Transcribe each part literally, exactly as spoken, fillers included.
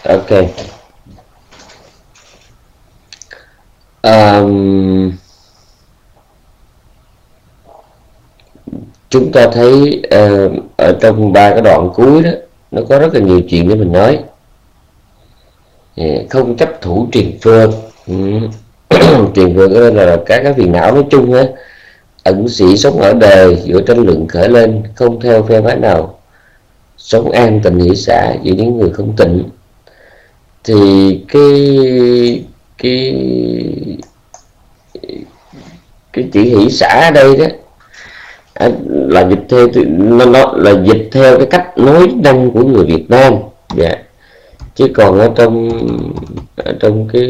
Ok. Um, chúng ta thấy uh, ở trong ba cái đoạn cuối đó nó có rất là nhiều chuyện để mình nói. Không chấp thủ triền phượng. Triền phượng đó là các cái phiền não nói chung á. Ẩn sĩ sống ở đời giữa tranh luận khởi lên, không theo phe phái nào, sống an tình hỷ xả giữa những người không tịnh. Thì cái cái cái chữ hỷ xả ở đây đó là dịch theo nó, nó là dịch theo cái cách nói năng của người Việt Nam, yeah. Chứ còn ở trong ở trong cái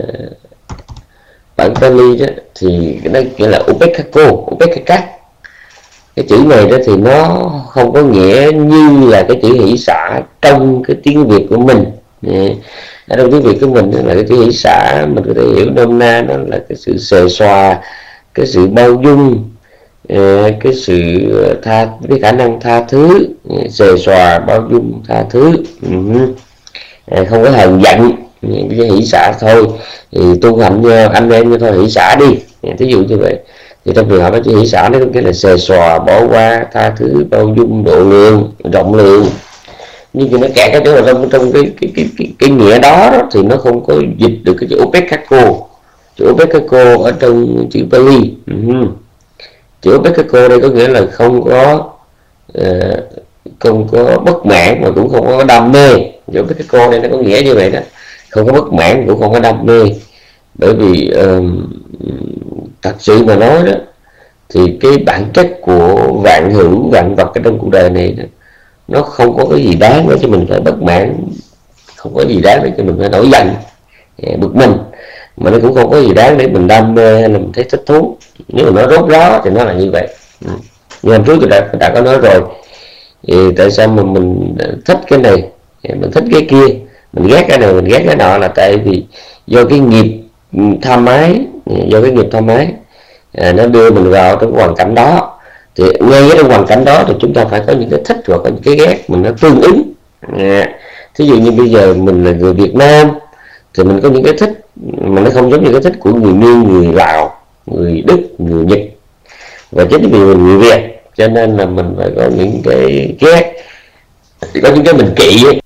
bản Pali đó thì nó nghĩa là upekako, upekaka. Cái chữ này đó thì nó không có nghĩa như là cái chữ hỷ xả trong cái tiếng Việt của mình. Ở trong tiếng Việt của mình là cái chữ hỷ xả mình có thể hiểu nôm na nó là cái sự xề xòa, cái sự bao dung, cái sự tha, cái khả năng tha thứ, xề xòa, bao dung, tha thứ, không có hờn giận. Cái hỷ xả thôi thì tu hành anh em thôi hỷ xả đi, thí dụ như vậy. Thì trong trường hợp cái chữ hỷ xả nó có nghĩa là xề xòa, bỏ qua, tha thứ, bao dung, độ lượng, rộng lượng. Nhưng mà nó kẹt cái chỗ là trong trong cái cái cái cái, cái nghĩa đó, đó thì nó không có dịch được cái chữ upekako. Chữ upekako ở trong chữ Pali. Uh-huh. Chữ upekako đây có nghĩa là không có uh, không có bất mãn mà cũng không có đam mê. Chữ upekako đây nó có nghĩa như vậy đó, không có bất mãn cũng không có đam mê. Bởi vì uh, thật sự mà nói đó thì cái bản chất của vạn hữu vạn vật ở trong cuộc đời này đó, nó không có cái gì đáng để cho mình phải bất mãn, không có gì đáng để cho mình phải nổi giận, bực mình, mà nó cũng không có gì đáng để mình đam mê hay là mình thấy thích thú. Nếu mà nó rốt ráo thì nó là như vậy. Như hôm trước tôi đã, đã có nói rồi, thì tại sao mà mình thích cái này, mình thích cái kia, mình ghét cái này, mình ghét cái nọ, là tại vì do cái nghiệp tham ái, do cái nghiệp tham ái à, nó đưa mình vào trong hoàn cảnh đó. Thì ngay trong hoàn cảnh đó thì chúng ta phải có những cái thích hoặc có những cái ghét mình nó tương ứng. à, Thí dụ như bây giờ mình là người Việt Nam thì mình có những cái thích mà nó không giống như cái thích của người Miên, người Lào, người Đức, người Nhật. Và chính vì mình người Việt cho nên là mình phải có những cái ghét, có những cái mình kỵ ấy.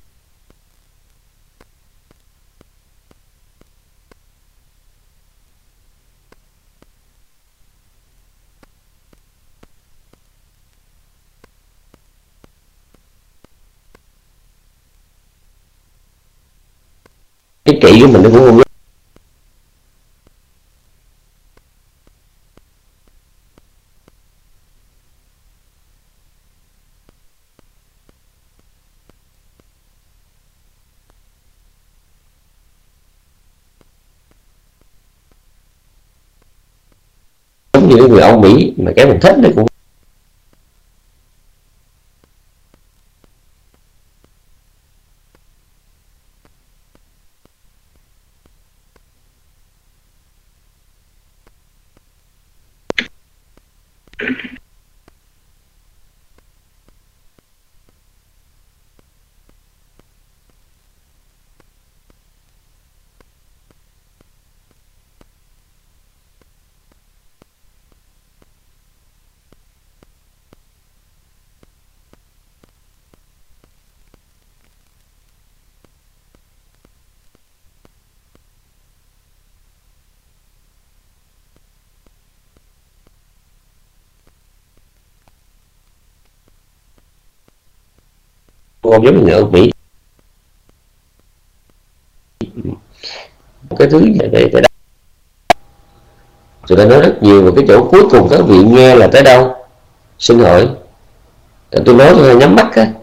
Cái kỵ của mình nó cũng không. Giống như cái người Âu Mỹ mà cái mình thích nó cũng không giống như người Âu Mỹ. Cái thứ này đây tới đâu? Tôi đã nói rất nhiều, và cái chỗ cuối cùng các vị nghe là tới đâu? Xin hỏi. Tôi nói tôi nhắm mắt á.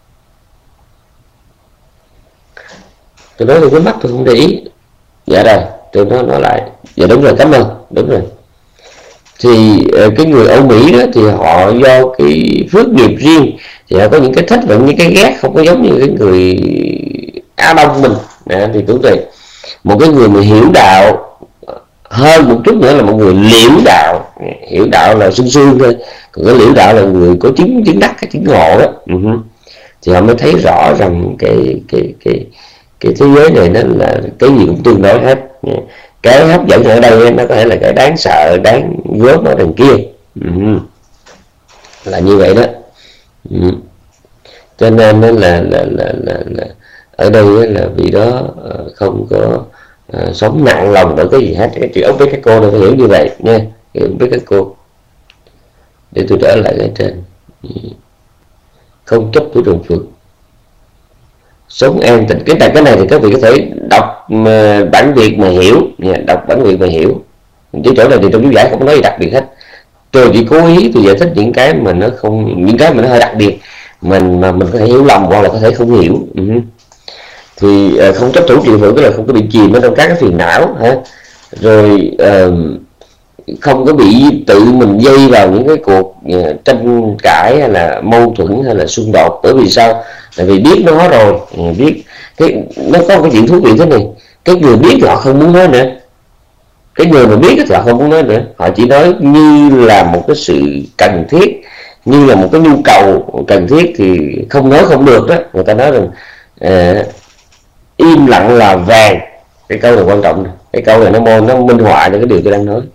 Tôi nói tôi nhắm mắt tôi không để ý. Dạ rồi, tôi nói nói lại. Dạ đúng rồi, cảm ơn. Đúng rồi. Thì cái người Âu Mỹ đó thì họ do cái phước nghiệp riêng thì họ có những cái thích và những cái ghét không có giống như cái người Á Đông mình. À, thì cũng vậy. Một cái người mà hiểu đạo hơn một chút nữa là một người liễu đạo. Hiểu đạo là sương sương thôi, còn cái liễu đạo là người có chứng chứng đắc, cái chứng ngộ đó. Uh-huh. Thì họ mới thấy rõ rằng cái cái cái cái thế giới này nó là cái gì cũng tương đối hết. Cái hấp dẫn ở đây nó có thể là cái đáng sợ, đáng gớm ở đằng kia. Ừ. Là như vậy đó. Ừ. Cho nên nó là, là, là, là, là ở đây là vì đó không có uh, sống nặng lòng bởi cái gì hết. Cái chữ ốc với các cô này phải hiểu như vậy nha, hiểu với các cô. Để tôi trở lại cái trên. Ừ. Không chấp với đồng phượng, sống an tịnh. Cái cái này thì các vị có thể đọc bản Việt mà hiểu, đọc bản Việt mà hiểu. Chứ chỗ này thì trong chú giải không có nói gì đặc biệt hết. Tôi chỉ cố ý tôi giải thích những cái mà nó không, những cái mà nó hơi đặc biệt mình mà mình có thể hiểu lầm hoặc là có thể không hiểu. Ừ. Thì uh, không chấp thủ trị hưởng, cái là không có bị chìm ở trong các cái phiền não ha. Rồi uh, không có bị tự mình dây vào những cái cuộc uh, tranh cãi hay là mâu thuẫn hay là xung đột. Bởi vì sao? Tại vì biết nó rồi, biết cái nó có một cái chuyện thú vị thế này. Cái người biết họ không muốn nói nữa, cái người mà biết thì họ không muốn nói nữa, họ chỉ nói như là một cái sự cần thiết, như là một cái nhu cầu cần thiết thì không nói không được đó. Người ta nói rằng uh, im lặng là vàng. Cái câu này quan trọng này. Cái câu này nó nó minh họa cho cái điều tôi đang nói.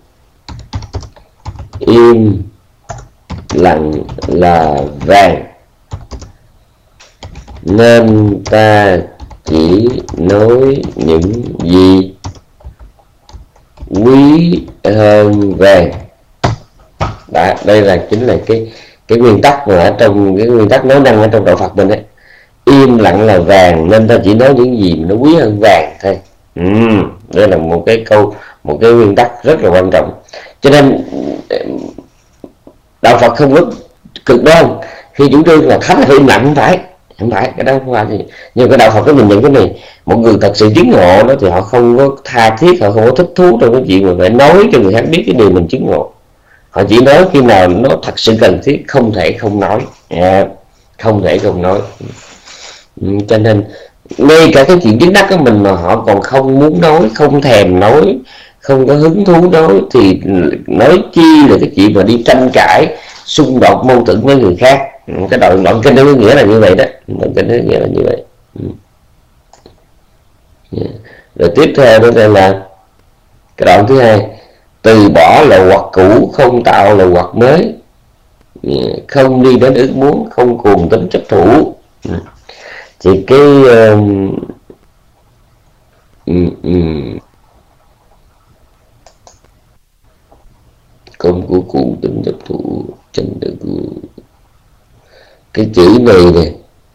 Im lặng là vàng, nên ta chỉ nói những gì quý hơn vàng. Đó, đây là chính là cái cái nguyên tắc mà ở trong cái nguyên tắc nói năng ở trong đạo Phật mình ấy. Im lặng là vàng, nên ta chỉ nói những gì mà nó quý hơn vàng thôi. Ừ, đây là một cái câu, một cái nguyên tắc rất là quan trọng. Cho nên đạo Phật không có cực đoan khi chủ trương là thánh là phải im lặng, không phải, không phải cái đó không phải gì. Nhưng cái đạo Phật có nhìn nhận cái này, một người thật sự chứng ngộ đó thì họ không có tha thiết, họ không có thích thú trong cái chuyện mà phải nói cho người khác biết cái điều mình chứng ngộ. Họ chỉ nói khi nào nó thật sự cần thiết, không thể không nói, à, không thể không nói. Ừ, cho nên ngay cả cái chuyện chứng đắc của mình mà họ còn không muốn nói, không thèm nói, không có hứng thú nói, thì nói chi là cái chuyện mà đi tranh cãi, xung đột mâu thuẫn với người khác. Cái đoạn đoạn kinh đó có nghĩa là như vậy đó, đoạn kinh đó nghĩa là như vậy. Yeah. Rồi tiếp theo đó là cái đoạn thứ hai, từ bỏ lầu hoặc cũ, không tạo lầu hoặc mới, yeah. Không đi đến ước muốn, không cuồng tính chấp thủ. Yeah. Thì cái um, um, um, không của cuồng tính chấp thủ chân được cái chữ này nè,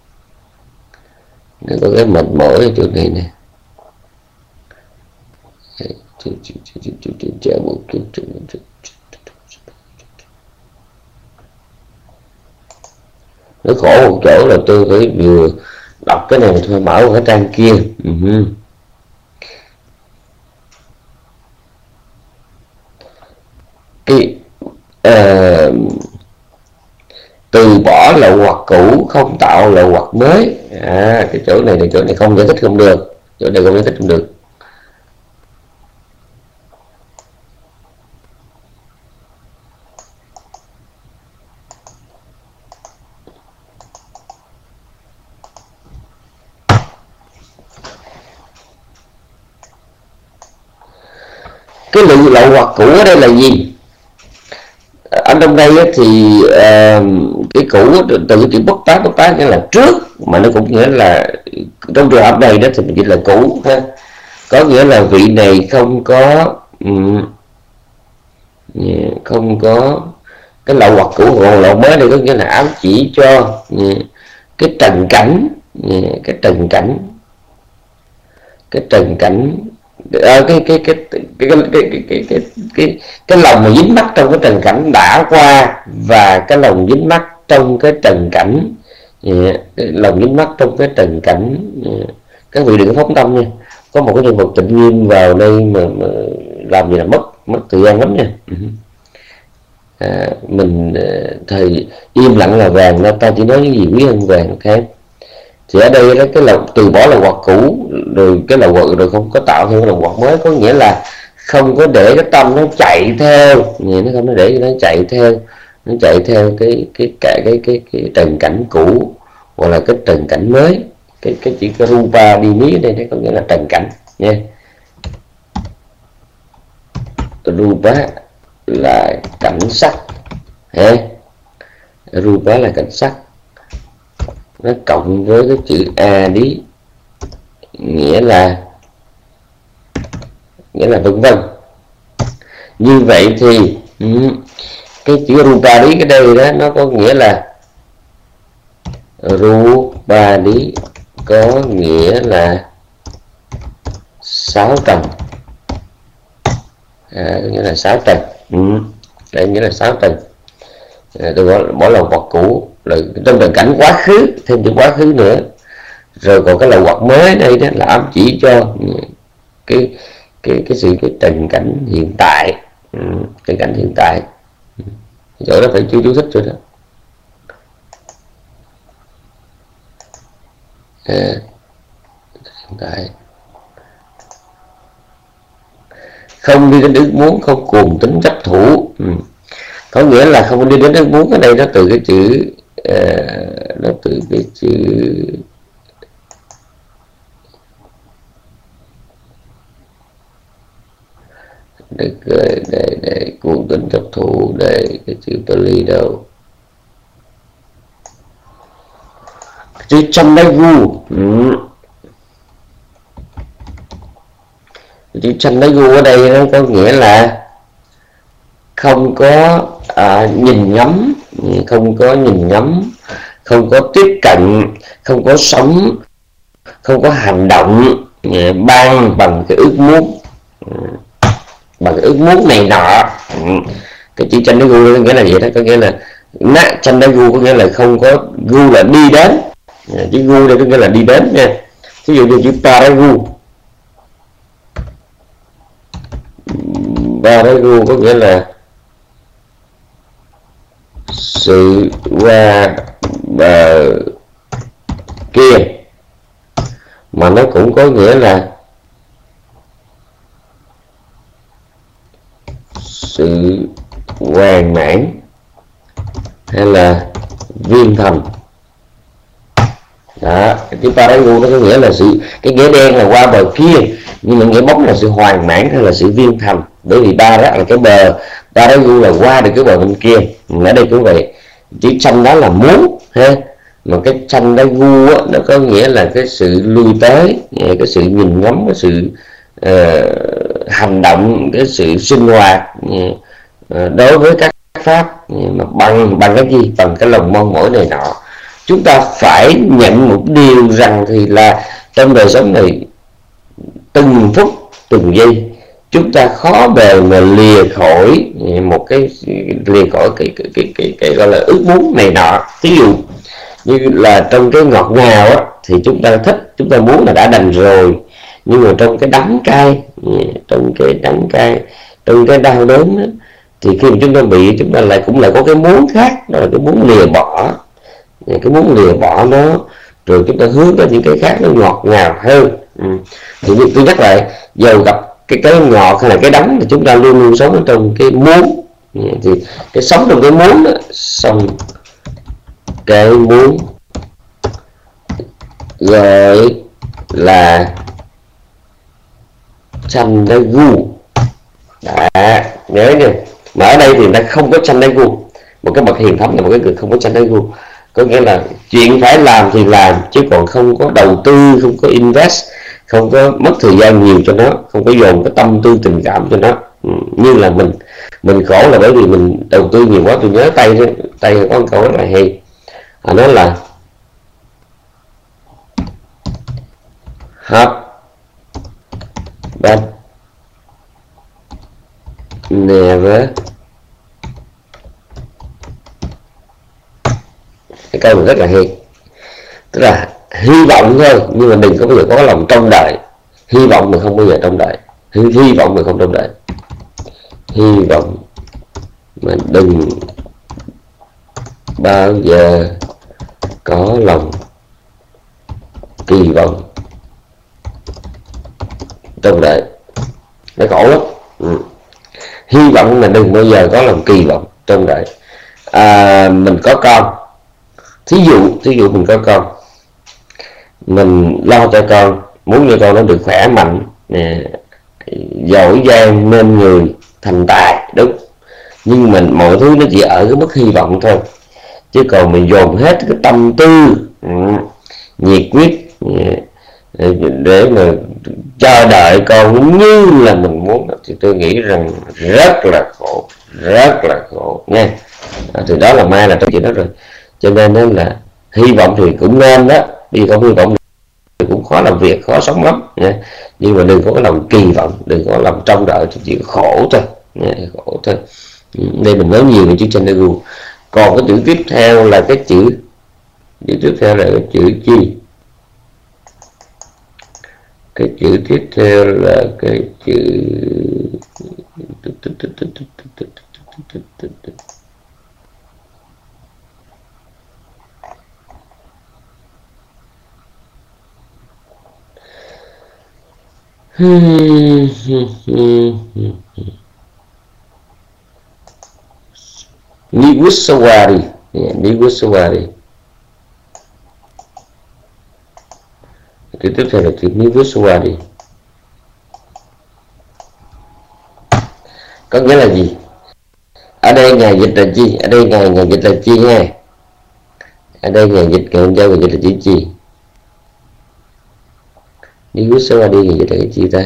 nó có cái mệt mỏi ở chỗ này nè. Nó khổ một chỗ là tôi phải vừa đọc cái này thôi, mở một cái trang kia. Uh-huh. Cái uh, từ bỏ lậu hoặc cũ, không tạo lậu hoặc mới. À, cái chỗ này, chỗ này không giải thích không được, chỗ này không giải thích không được. Cái lậu lậu hoặc cũ ở đây là gì? Ở trong đây thì uh, cái cũ từ cái chữ bất tác, bất tác nghĩa là trước, mà nó cũng nghĩa là trong trường hợp này đó thì mình chỉ là cũ ha. Có nghĩa là vị này không có um, không có cái lậu hoặc cũ, còn lậu mới đây có nghĩa là ám chỉ cho uh, cái trần cảnh, uh, cái trần cảnh cái trần cảnh À, cái, cái, cái, cái, cái, cái, cái, cái, cái, cái, cái lòng mà dính mắc trong cái trần cảnh đã qua, và cái lòng dính mắc trong cái trần cảnh, yeah, cái lòng dính mắc trong cái trần cảnh. Yeah. Các vị đừng có phóng tâm nha, có một cái nhân vật Tịnh Nghiêm vào đây mà, mà làm gì là mất mất thời gian lắm nha. À, mình thời im lặng là vàng, nên ta chỉ nói những gì quý hơn vàng. Ok, thì ở đây đó, cái lầu từ bỏ lầu hoặc cũ, rồi cái lầu hoặc rồi không có tạo thêm lầu hoặc mới, có nghĩa là không có để cái tâm nó chạy theo, nó không có để nó chạy theo, nó chạy theo cái cái cái cái cái, cái trần cảnh cũ hoặc là cái trần cảnh mới. cái cái chữ rupa đi ní đây nó có nghĩa là trần cảnh nha. Rupa là cảnh sắc ha. Rupa là cảnh sắc, nó cộng với cái chữ a đi nghĩa là nghĩa là vân vân. Như vậy thì cái chữ rupa đi cái đây đó nó có nghĩa là rupa đi có nghĩa là sáu trần, à, nghĩa là sáu trần. Ừ. Đây nghĩa là sáu trần. À, tôi bỏ, bỏ là hoặc cũ là trong trần cảnh quá khứ, thêm chữ quá khứ nữa. Rồi còn cái là hoặc mới đây đó là ám chỉ cho cái cái cái sự cái trần cảnh hiện tại. Ừ. Trần cảnh hiện tại. Ừ. Chỗ đó phải chú chú thích rồi đó. À, hiện tại không đi đến ước muốn, không cuồng tính chấp thủ. Ừ. Có nghĩa là không đi đến ước muốn. Ở đây nó từ cái chữ uh, nó từ cái chữ để để để, để cuồng tính chấp thủ, để cái chữ Pali đâu chữ Chandagu. Ừ. Chữ Chandagu ở đây nó có nghĩa là không có à, nhìn ngắm, không có nhìn ngắm, không có tiếp cận, không có sống, không có hành động ban bằng cái ước muốn, bằng cái ước muốn này nọ. Cái chữ Chandagu có nghĩa là vậy đó, có nghĩa là na Chandagu có nghĩa là không có, gu là đi đến, chữ gu đây có nghĩa là đi đến nha. Ví dụ như chữ Paragu, Paragu có nghĩa là sự qua bờ kia, mà nó cũng có nghĩa là sự hoàn mãn hay là viên thành. Đó, cái Paragu nó có nghĩa là sự, cái nghĩa đen là qua bờ kia, nhưng mà nghĩa bóng là sự hoàn mãn hay là sự viên thành. Bởi vì ba đó là cái bờ, Paragu là qua được cái bờ bên kia. Ở đây cũng vậy, chữ chanh đó là muốn ha, mà cái chanh đó gu á, nó có nghĩa là cái sự lui tới, cái sự nhìn ngắm, cái sự uh, hành động, cái sự sinh hoạt uh, đối với các pháp, mà bằng bằng cái gì, bằng cái lòng mong mỏi này nọ. Chúng ta phải nhận một điều rằng thì là trong đời sống này từng phút từng giây chúng ta khó bề mà lìa khỏi một cái lìa khỏi cái cái cái cái, cái gọi là ước muốn này nọ. Ví dụ như là trong cái ngọt ngào á, thì chúng ta thích, chúng ta muốn là đã đành rồi, nhưng mà trong cái đắng cay, trong cái đắng cay, trong cái đau đớn á, thì khi mà chúng ta bị, chúng ta lại cũng lại có cái muốn khác, đó là cái muốn lìa bỏ, cái muốn lìa bỏ nó, rồi chúng ta hướng đến những cái khác nó ngọt ngào hơn. Ừ. Thì như tôi nhắc lại, dầu gặp cái cái ngọt hay là cái đắng thì chúng ta luôn luôn sống ở trong cái muốn. Thì cái sống trong cái muốn đó, xong cái muốn gọi là Chandagu. Đã nhớ nha, mà ở đây thì nó không có Chandagu. Một cái bậc hiền thánh là một cái người không có Chandagu, có nghĩa là chuyện phải làm thì làm, chứ còn không có đầu tư, không có invest, không có mất thời gian nhiều cho nó, không có dồn cái tâm tư tình cảm cho nó. Ừ, như là mình mình khổ là bởi vì mình đầu tư nhiều quá. Tôi nhớ tay tay có một câu rất là hay, à, nó là hấp but never, cái câu này rất là hay, tức là hy vọng thôi nhưng mà đừng có bao giờ có lòng trông đợi. Hy vọng mà không bao giờ trông đợi, hy, hy vọng mà không trông đợi, hy vọng mà đừng bao giờ có lòng kỳ vọng trông đợi. Nó khổ lắm. Ừ. Hy vọng mà đừng bao giờ có lòng kỳ vọng trông đợi. À, mình có con, thí dụ thí dụ mình có con, mình lo cho con, muốn cho con nó được khỏe mạnh, giỏi giang nên người, thành tài, đúng. Nhưng mình mọi thứ nó chỉ ở cái mức hy vọng thôi, chứ còn mình dồn hết cái tâm tư, nhiệt huyết để mà chờ đợi con như là mình muốn, thì tôi nghĩ rằng rất là khổ, rất là khổ nha. Thì đó là mai là trong chuyện đó rồi, cho nên đó là hy vọng thì cũng nên đó, vì không hy vọng thì cũng khó làm việc, khó sống lắm nha. Nhưng mà đừng có cái lòng kỳ vọng, đừng có lòng trông đợi, chỉ khổ thôi nha, khổ thôi. Đây mình nói nhiều về chữ Telugu. Còn cái chữ tiếp theo là cái chữ chữ tiếp theo là cái chữ chi? Cái chữ tiếp theo là cái chữ Niwusawari, yeah, Niwusawari. Cái tiếp theo là chữ Niwusawari. Có nghĩa là gì? Ở đây ngài dịch là chi? Ở đây ngài ngài dịch là chi nha? Ở đây ngài dịch ngài cho ngài dịch là chữ chi? Niwusawari ngài dịch là cái chi ta?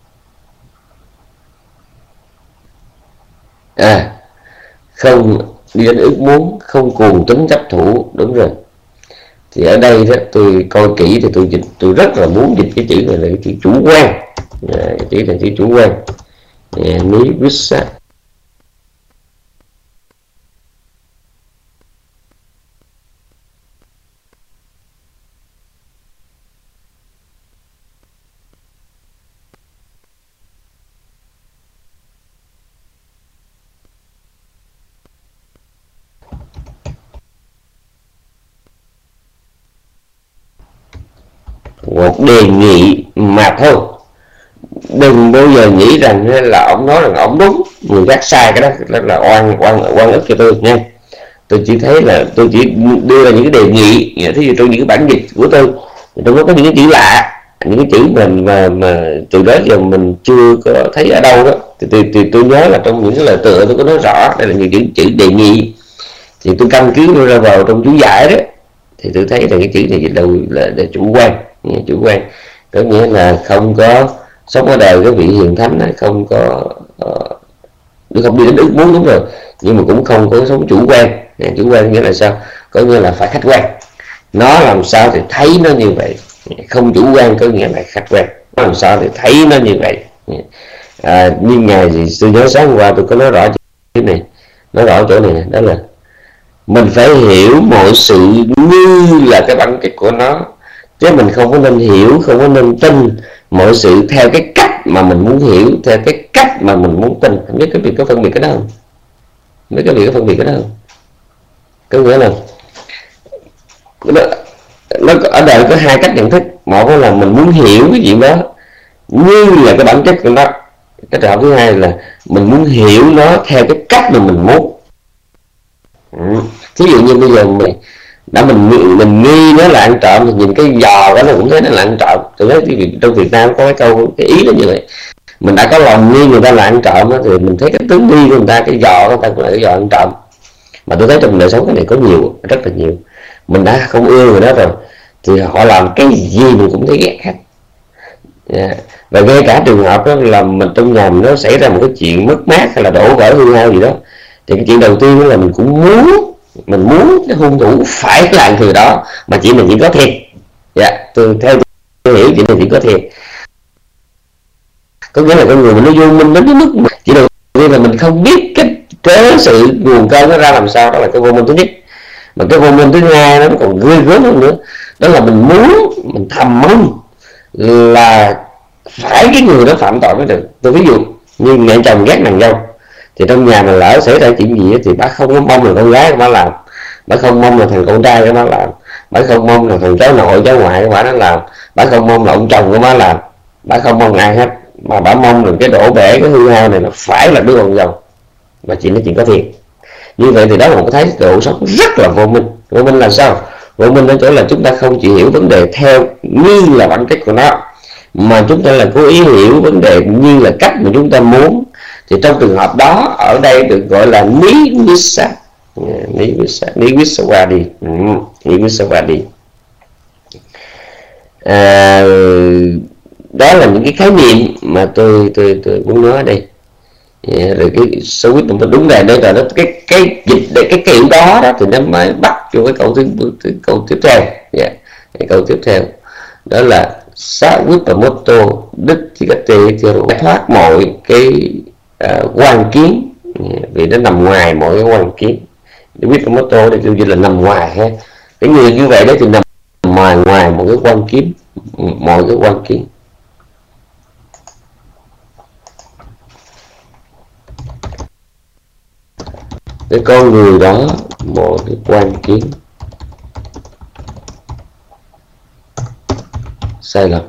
À, không đi đến ước muốn, không cuồng tính chấp thủ, đúng rồi. Thì ở đây đó, tôi coi kỹ thì tôi dịch, tôi rất là muốn dịch cái chữ này là cái chữ chủ quan, à, cái chữ là chữ chủ quan. Niwusawari. Một đề nghị mà thôi, đừng bao giờ nghĩ rằng là ông nói rằng ông đúng, người khác sai, cái đó rất là oan oan oan ức cho tôi nha. Tôi chỉ thấy là tôi chỉ đưa ra những cái đề nghị, thí dụ trong những cái bản dịch của tôi, trong đó có những cái chữ lạ, những cái chữ mà mà, mà từ đó giờ mình chưa có thấy ở đâu đó, thì tôi, tôi, tôi nhớ là trong những cái lời tựa tôi có nói rõ đây là những chữ chữ đề nghị, thì tôi căn cứ đưa ra vào trong chú giải đó, thì tôi thấy là cái chữ này dịch đâu là, là chủ quan, chủ quan có nghĩa là không có sống ở đời cái vị hiền thánh này, không có uh, không đi đến ước muốn, đúng rồi, nhưng mà cũng không có sống chủ quan. Chủ quan nghĩa là sao? Có nghĩa là phải khách quan, nó làm sao thì thấy nó như vậy. Không chủ quan có nghĩa là khách quan, nó làm sao thì thấy nó như vậy. À, nhưng ngày thì tôi nhớ sáng hôm qua tôi có nói rõ cái này, nói rõ chỗ này, đó là mình phải hiểu mọi sự như là cái bản chất của nó, chứ mình không có nên hiểu, không có nên tin mọi sự theo cái cách mà mình muốn hiểu, theo cái cách mà mình muốn tin. Không biết cái việc có phân biệt cái đó không? Không biết cái việc có phân biệt cái đó không? Có nghĩa là nó, nó ở đời có hai cách nhận thức. Một là mình muốn hiểu cái chuyện đó như là cái bản chất của nó. Cái trường hợp thứ hai là mình muốn hiểu nó theo cái cách mà mình muốn. Ừ. Thí dụ như bây giờ mình đã mình mình nghi nó là ăn trộm, thì nhìn cái giò đó nó cũng thấy nó là ăn trộm. Tôi thấy trong Việt Nam có cái câu, cái ý đó như vậy. Mình đã có lòng nghi người ta là ăn trộm đó, thì mình thấy cái tướng nghi của người ta, cái giò của người ta cũng là cái giò ăn trộm. Mà tôi thấy trong đời sống cái này có nhiều, rất là nhiều. Mình đã không ưa người đó rồi thì họ làm cái gì mình cũng thấy ghét hết. Yeah. Và ngay cả trường hợp đó là mình trong nhà mình nó xảy ra một cái chuyện mất mát hay là đổ vỡ hư hao gì đó, thì cái chuyện đầu tiên là mình cũng muốn mình muốn cái hung thủ phải là người đó, mà chỉ mình chỉ có thiệt. Dạ, tôi theo tôi hiểu chuyện này chỉ có thiệt. Có nghĩa là con người mình nó vô minh đến cái mức mà chỉ đầu tiên là mình không biết cái cớ sự nguồn cơn nó ra làm sao, đó là cái vô minh thứ nhất. Mà cái vô minh thứ hai nó còn ghê gớm hơn nữa, đó là mình muốn, mình thầm mong là phải cái người đó phạm tội mới được. Tôi ví dụ như mẹ chồng ghét nàng dâu, thì trong nhà mà lỡ xảy ra chuyện gì thì bác không có mong là con gái của bác làm, bác không mong là thằng con trai của bác làm, bác không mong là thằng cháu nội cháu ngoại của bác nó làm, bác không mong là ông chồng của bác làm, bác không mong ai hết, mà bác mong là cái đổ bể, cái hư hao này nó phải là đứa con dâu. Mà chuyện nó chỉ có thiệt. Như vậy thì đó là một cái thái độ sống rất là vô minh. Vô minh là sao? Vô minh ở chỗ là chúng ta không chỉ hiểu vấn đề theo như là bản chất của nó, mà chúng ta là cố ý hiểu vấn đề như là cách mà chúng ta muốn. Thì trong trường hợp đó ở đây được gọi là ní vissa, ní vissa, ní vissavadi, ní vissavadi. À, đó là những cái khái niệm mà tôi tôi tôi muốn nói ở đây. Yeah, rồi cái số quyết định đúng này đây là nó cái cái dịch để cái kiểu đó đó thì nó mới bắt vô cái câu thứ, thứ câu tiếp theo. Yeah. Cái câu tiếp theo đó là sát quyết và motto đức thì cách thoát mọi cái uh, quan kiến, yeah, vì nó nằm ngoài mọi cái quan kiến. Quyết và motto đây tiêu là nằm ngoài ha. Cái người như vậy đó thì nằm ngoài ngoài một cái quan kiến, mọi cái quan kiến. Cái con người đó một cái quan kiến sai lầm.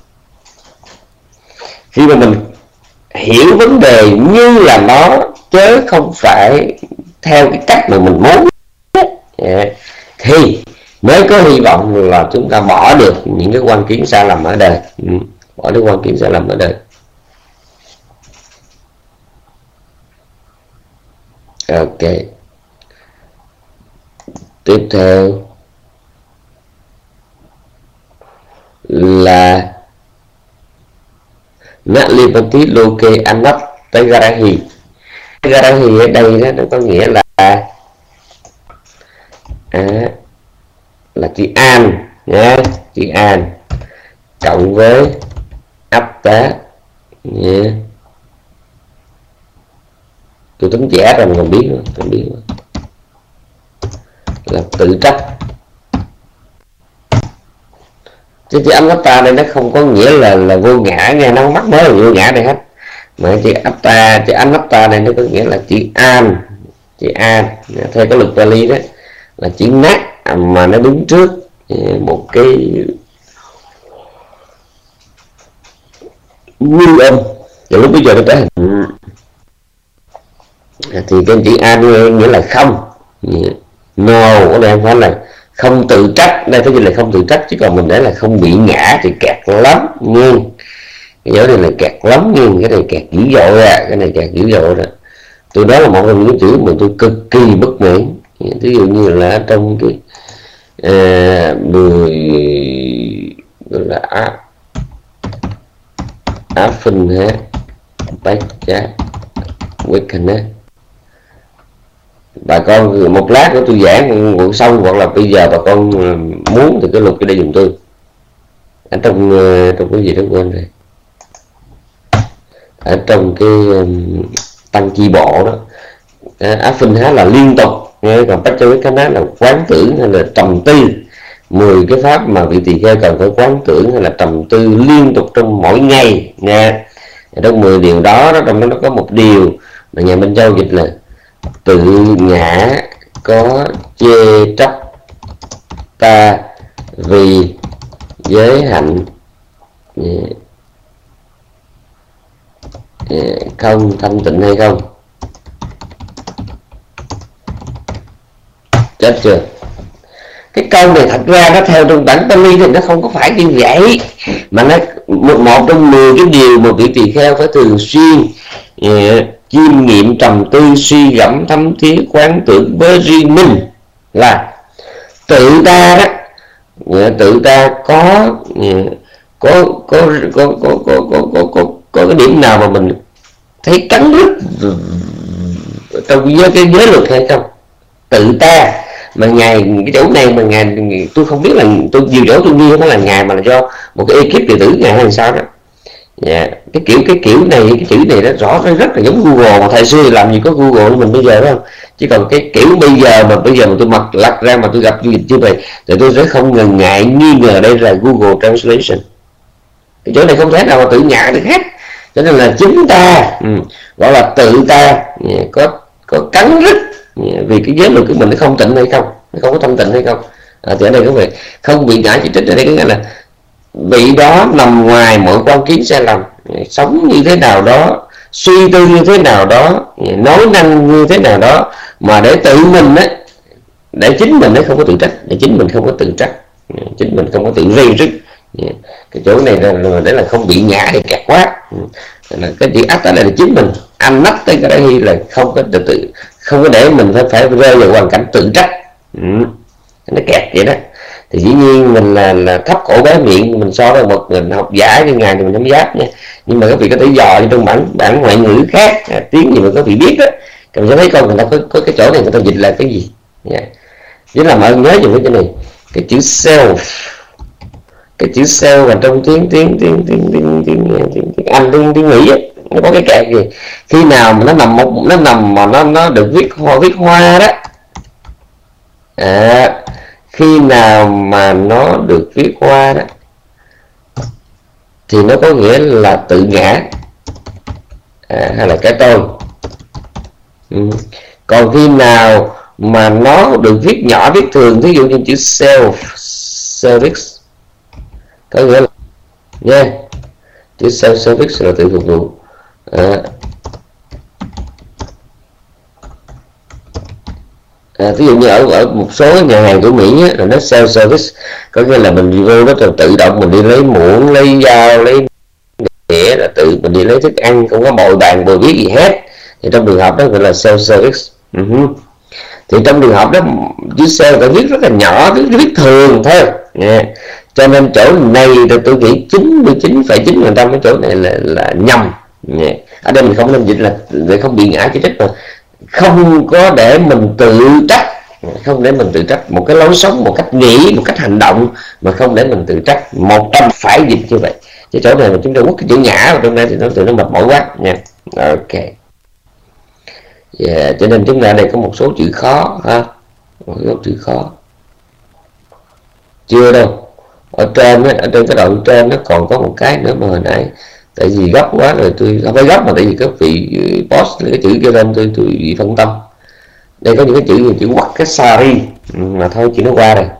Khi mà mình hiểu vấn đề như là nó chứ không phải theo cái cách mà mình muốn, yeah, thì mới có hy vọng là chúng ta bỏ được những cái quan kiến sai lầm ở đời. ừ, bỏ được quan kiến sai lầm ở đời. Ok, tiếp theo là Nalipati Loke Anat Tegarahi. Tegarahi ở đây đó, nó có nghĩa là à, là chữ an nhé, chữ an cộng với áp tá nhé. Tôi tính vẽ rồi mình biết, tôi biết là tự trách. Chứ chữ anatta đây nó không có nghĩa là là vô ngã nha, nó không mắc mới là vô ngã này hết, mà chữ atta, chữ anatta này nó có nghĩa là chữ an, chữ an theo cái luật Pali đó là chữ nát mà nó đứng trước một cái nguyên âm, và lúc bây giờ nó trở thành thì cái chữ an nghĩa là không. No, ở đây không phải là không tự trách, đây cái gì là không tự trách, chứ còn mình để là không bị ngã thì kẹt lắm nghiêng. Cái dấu này là kẹt lắm nghiêng, cái này kẹt dữ dội ra, cái này kẹt dữ dội rồi. Tôi đó là một trong những chữ mà tôi cực kỳ bất mãn. Ví dụ như là trong cái à, mười là áp áp phình ha, bách chá quyết hình á. Bà con một lát nữa tôi giảng buổi xong, hoặc là bây giờ bà con muốn thì cái luật cái đây dùng tôi ở trong trong cái gì đó quên rồi, ở trong cái um, tăng chi bộ đó. Áp phình há là liên tục, còn bách cho cái là quán tưởng hay là trầm tư. Mười cái pháp mà vị tỳ kheo cần phải quán tưởng hay là trầm tư liên tục trong mỗi ngày nha. Trong mười điều đó, đó trong đó nó có một điều mà nhà Minh Châu dịch là tự ngã có chê trách ta vì giới hạnh không thanh tịnh hay không. Chết chưa? Cái câu này thật ra nó theo trong bản Pali thì nó không có phải như vậy, mà nó một, một trong mười cái điều mà vị tỳ kheo phải thường xuyên yeah, chiêm nghiệm trầm tư suy gẫm thấm thía quán tưởng với riêng mình là tự ta đó, yeah, tự ta có, yeah, có, có, có, có, có, có, có, có, có cái điểm nào mà mình thấy cắn rứt trong cái giới luật hay không. Tự ta mà ngài cái chỗ này mà ngài tôi không biết là tôi nhiều chỗ tôi ghi không là ngài mà là do một cái ekip đệ tử ngài hay sao đó. Yeah. cái kiểu cái kiểu này cái chữ này nó rõ nó rất là giống Google, mà thời xưa thì làm gì có Google của mình bây giờ đó không. Chứ còn cái kiểu bây giờ mà bây giờ mà tôi mặc lật ra mà tôi gặp du lịch như vậy thì tôi sẽ không ngần ngại nghi ngờ đây là Google Translation. Cái chỗ này không thể nào mà tự nhả được hết, cho nên là chúng ta ừ, gọi là tự ta yeah, có có cắn rứt yeah, vì cái giới luật của mình nó không tịnh hay không, nó không có thanh tịnh hay không. À, thì ở đây có việc không bị ngã chỉ trích, ở đây có nghĩa là vị đó nằm ngoài mọi quan kiến sai lầm, sống như thế nào đó, suy tư như thế nào đó, nói năng như thế nào đó, mà để tự mình á để chính mình nó không có tự trách, để chính mình không có tự trách, chính mình không có tự rây rứt. Cái chỗ này là, là để là không bị ngã thì kẹt quá. Là cái chữ ắt đó là chính mình, anh nắp tới cái đấy là không có tự, tự không có để mình phải phải rơi vào hoàn cảnh tự trách. Ừ. Nó kẹt vậy đó. Thì dĩ nhiên mình là, là thấp cổ bé miệng, mình so với một người học giả như ngài thì mình không dám nha. Nhưng mà các vị có thể dò trong bản bản ngoại ngữ khác, à, tiếng gì mà các vị biết đó, thì mình sẽ thấy câu người ta có, có cái chỗ này người ta dịch là cái gì. Yeah. Chứ làm ơn nhớ dùng cái chữ này, cái chữ self, cái chữ self và trong tiếng tiếng tiếng tiếng tiếng tiếng tiếng, tiếng Anh, tiếng tiếng Mỹ ấy, nó có cái kẹt gì. Khi nào mà nó nằm một nó nằm mà nó nó được viết hoa viết hoa đó, à, khi nào mà nó được viết hoa đó thì nó có nghĩa là tự ngã, à, hay là cái tôi. Ừ. Còn khi nào mà nó được viết nhỏ viết thường, ví dụ như chữ self service, có nghĩa là nha, yeah, chữ self service là tự phục vụ. À, à, ví dụ như ở ở một số nhà hàng của Mỹ á, là nó self service, có nghĩa là mình đi vô đó rồi tự động mình đi lấy muỗng, lấy dao, lấy đĩa, là tự mình đi lấy thức ăn, không có bồi bàn bồi viết gì hết. Thì trong trường hợp đó gọi là self service. Uh-huh. Thì trong trường hợp đó chữ self phải viết rất là nhỏ, viết, viết thường thôi. Yeah. Cho nên chỗ này thì tôi nghĩ chín mươi chín phẩy chín phần trăm cái chỗ này là, là nhầm. Yeah. Ở đây mình không nên dịch là để không bị ngã cái trách, mà không có để mình tự trách, không để mình tự trách một cái lối sống, một cách nghĩ, một cách hành động mà không để mình tự trách, một trăm phải dịch như vậy. Chứ chỗ này mà chúng ta quất cái chữ ngã vào trong đây thì nó tự nó mệt mỏi quá nha. Ok. Yeah, cho nên chúng ta đây có một số chữ khó ha, một số chữ khó. Chưa đâu. Ở trên ấy, ở trên cái đoạn trên nó còn có một cái nữa mà hồi nãy tại vì gấp quá rồi tôi không phải gấp, mà tại vì các vị post cái chữ kia lên tôi tôi bị phân tâm. Đây có những cái chữ như chữ quắc cái sari mà thôi chỉ nó qua rồi.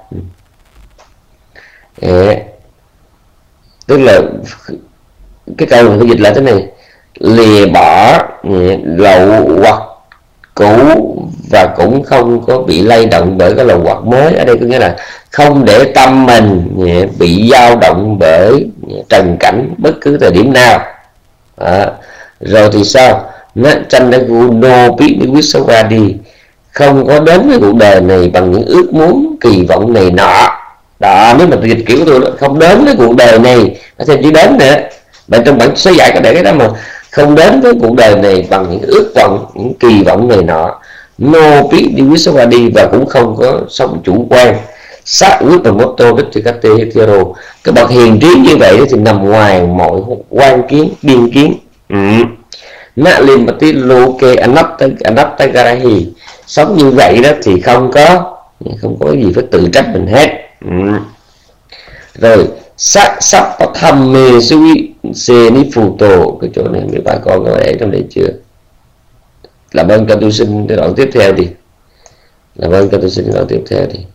Yeah. Tức là cái câu này phải dịch lại thế này: lìa bỏ lậu hoặc cũ và cũng không có bị lay động bởi cái lậu hoặc mới. Ở đây có nghĩa là không để tâm mình bị dao động bởi trần cảnh bất cứ thời điểm nào. À, rồi thì sao? Nó tranh đã no biết quyết xấu qua đi, không có đến với cuộc đời này bằng những ước muốn kỳ vọng này nọ. Đó, nếu mà dịch kiểu tôi đó, không đến với cuộc đời này, nó thêm chữ đến nữa. Và trong bản số giải có để cái đó mà, không đến với cuộc đời này bằng những ước vọng, những kỳ vọng này nọ. No biết đi quyết xấu qua đi, và cũng không có sống chủ quan. Sát quyết và motto đích thì các hetero. Cái bậc hiền trí như vậy thì nằm ngoài mọi quan kiến, biên kiến. Ừ. Nạ liên mà tí lô kê anattagarahi, sống như vậy đó thì không có không có gì phải tự trách mình hết. Ừ. Rồi sắc sắc có thầm mê suy xê ní phù tổ, cái chỗ này mấy bà con có để trong đây chưa? Làm ơn cho tôi xin cái đoạn tiếp theo đi, làm ơn cho tôi xin cái đoạn tiếp theo đi.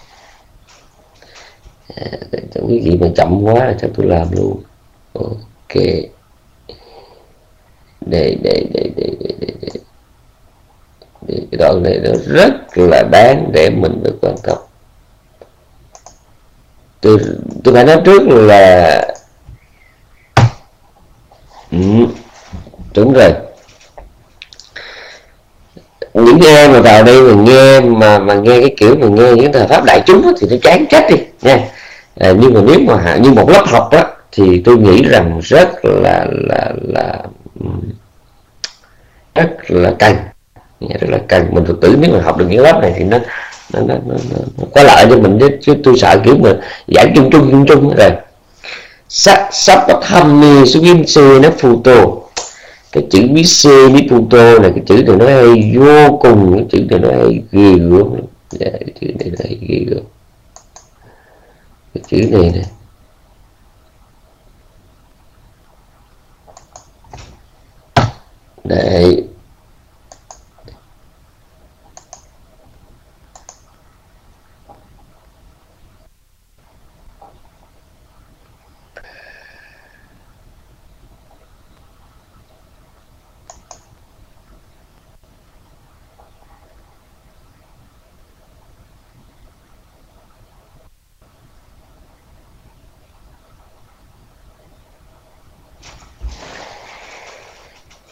À, cái gì mà chậm quá là chắc tôi làm luôn. Ok, để để để để để để, để. để cái đoạn này nó rất là đáng để mình được quan tâm. Tôi tôi phải nói trước là ừ, đúng rồi, những ai mà vào đây mà nghe mà mà nghe cái kiểu mà nghe những thời pháp đại chúng thì nó chán chết đi nha. À, nhưng mà nếu mà như một lớp học á thì tôi nghĩ rằng rất là là là rất là cần, rất là cần mình Phật tử nếu mà học được những lớp này thì nó nó, nó, nó, nó có lợi cho mình, chứ tôi sợ kiểu mà giải chung chung chung chung rồi. Sắp sắp có thăm mi số kim xê nó phù tô, cái chữ bí xê bí phù tô này, cái chữ này nó hay vô cùng, cái chữ này nó hay ghê gớm. Dạ, cái chữ này nó hay ghê gớm, cái chữ này nè. Đấy,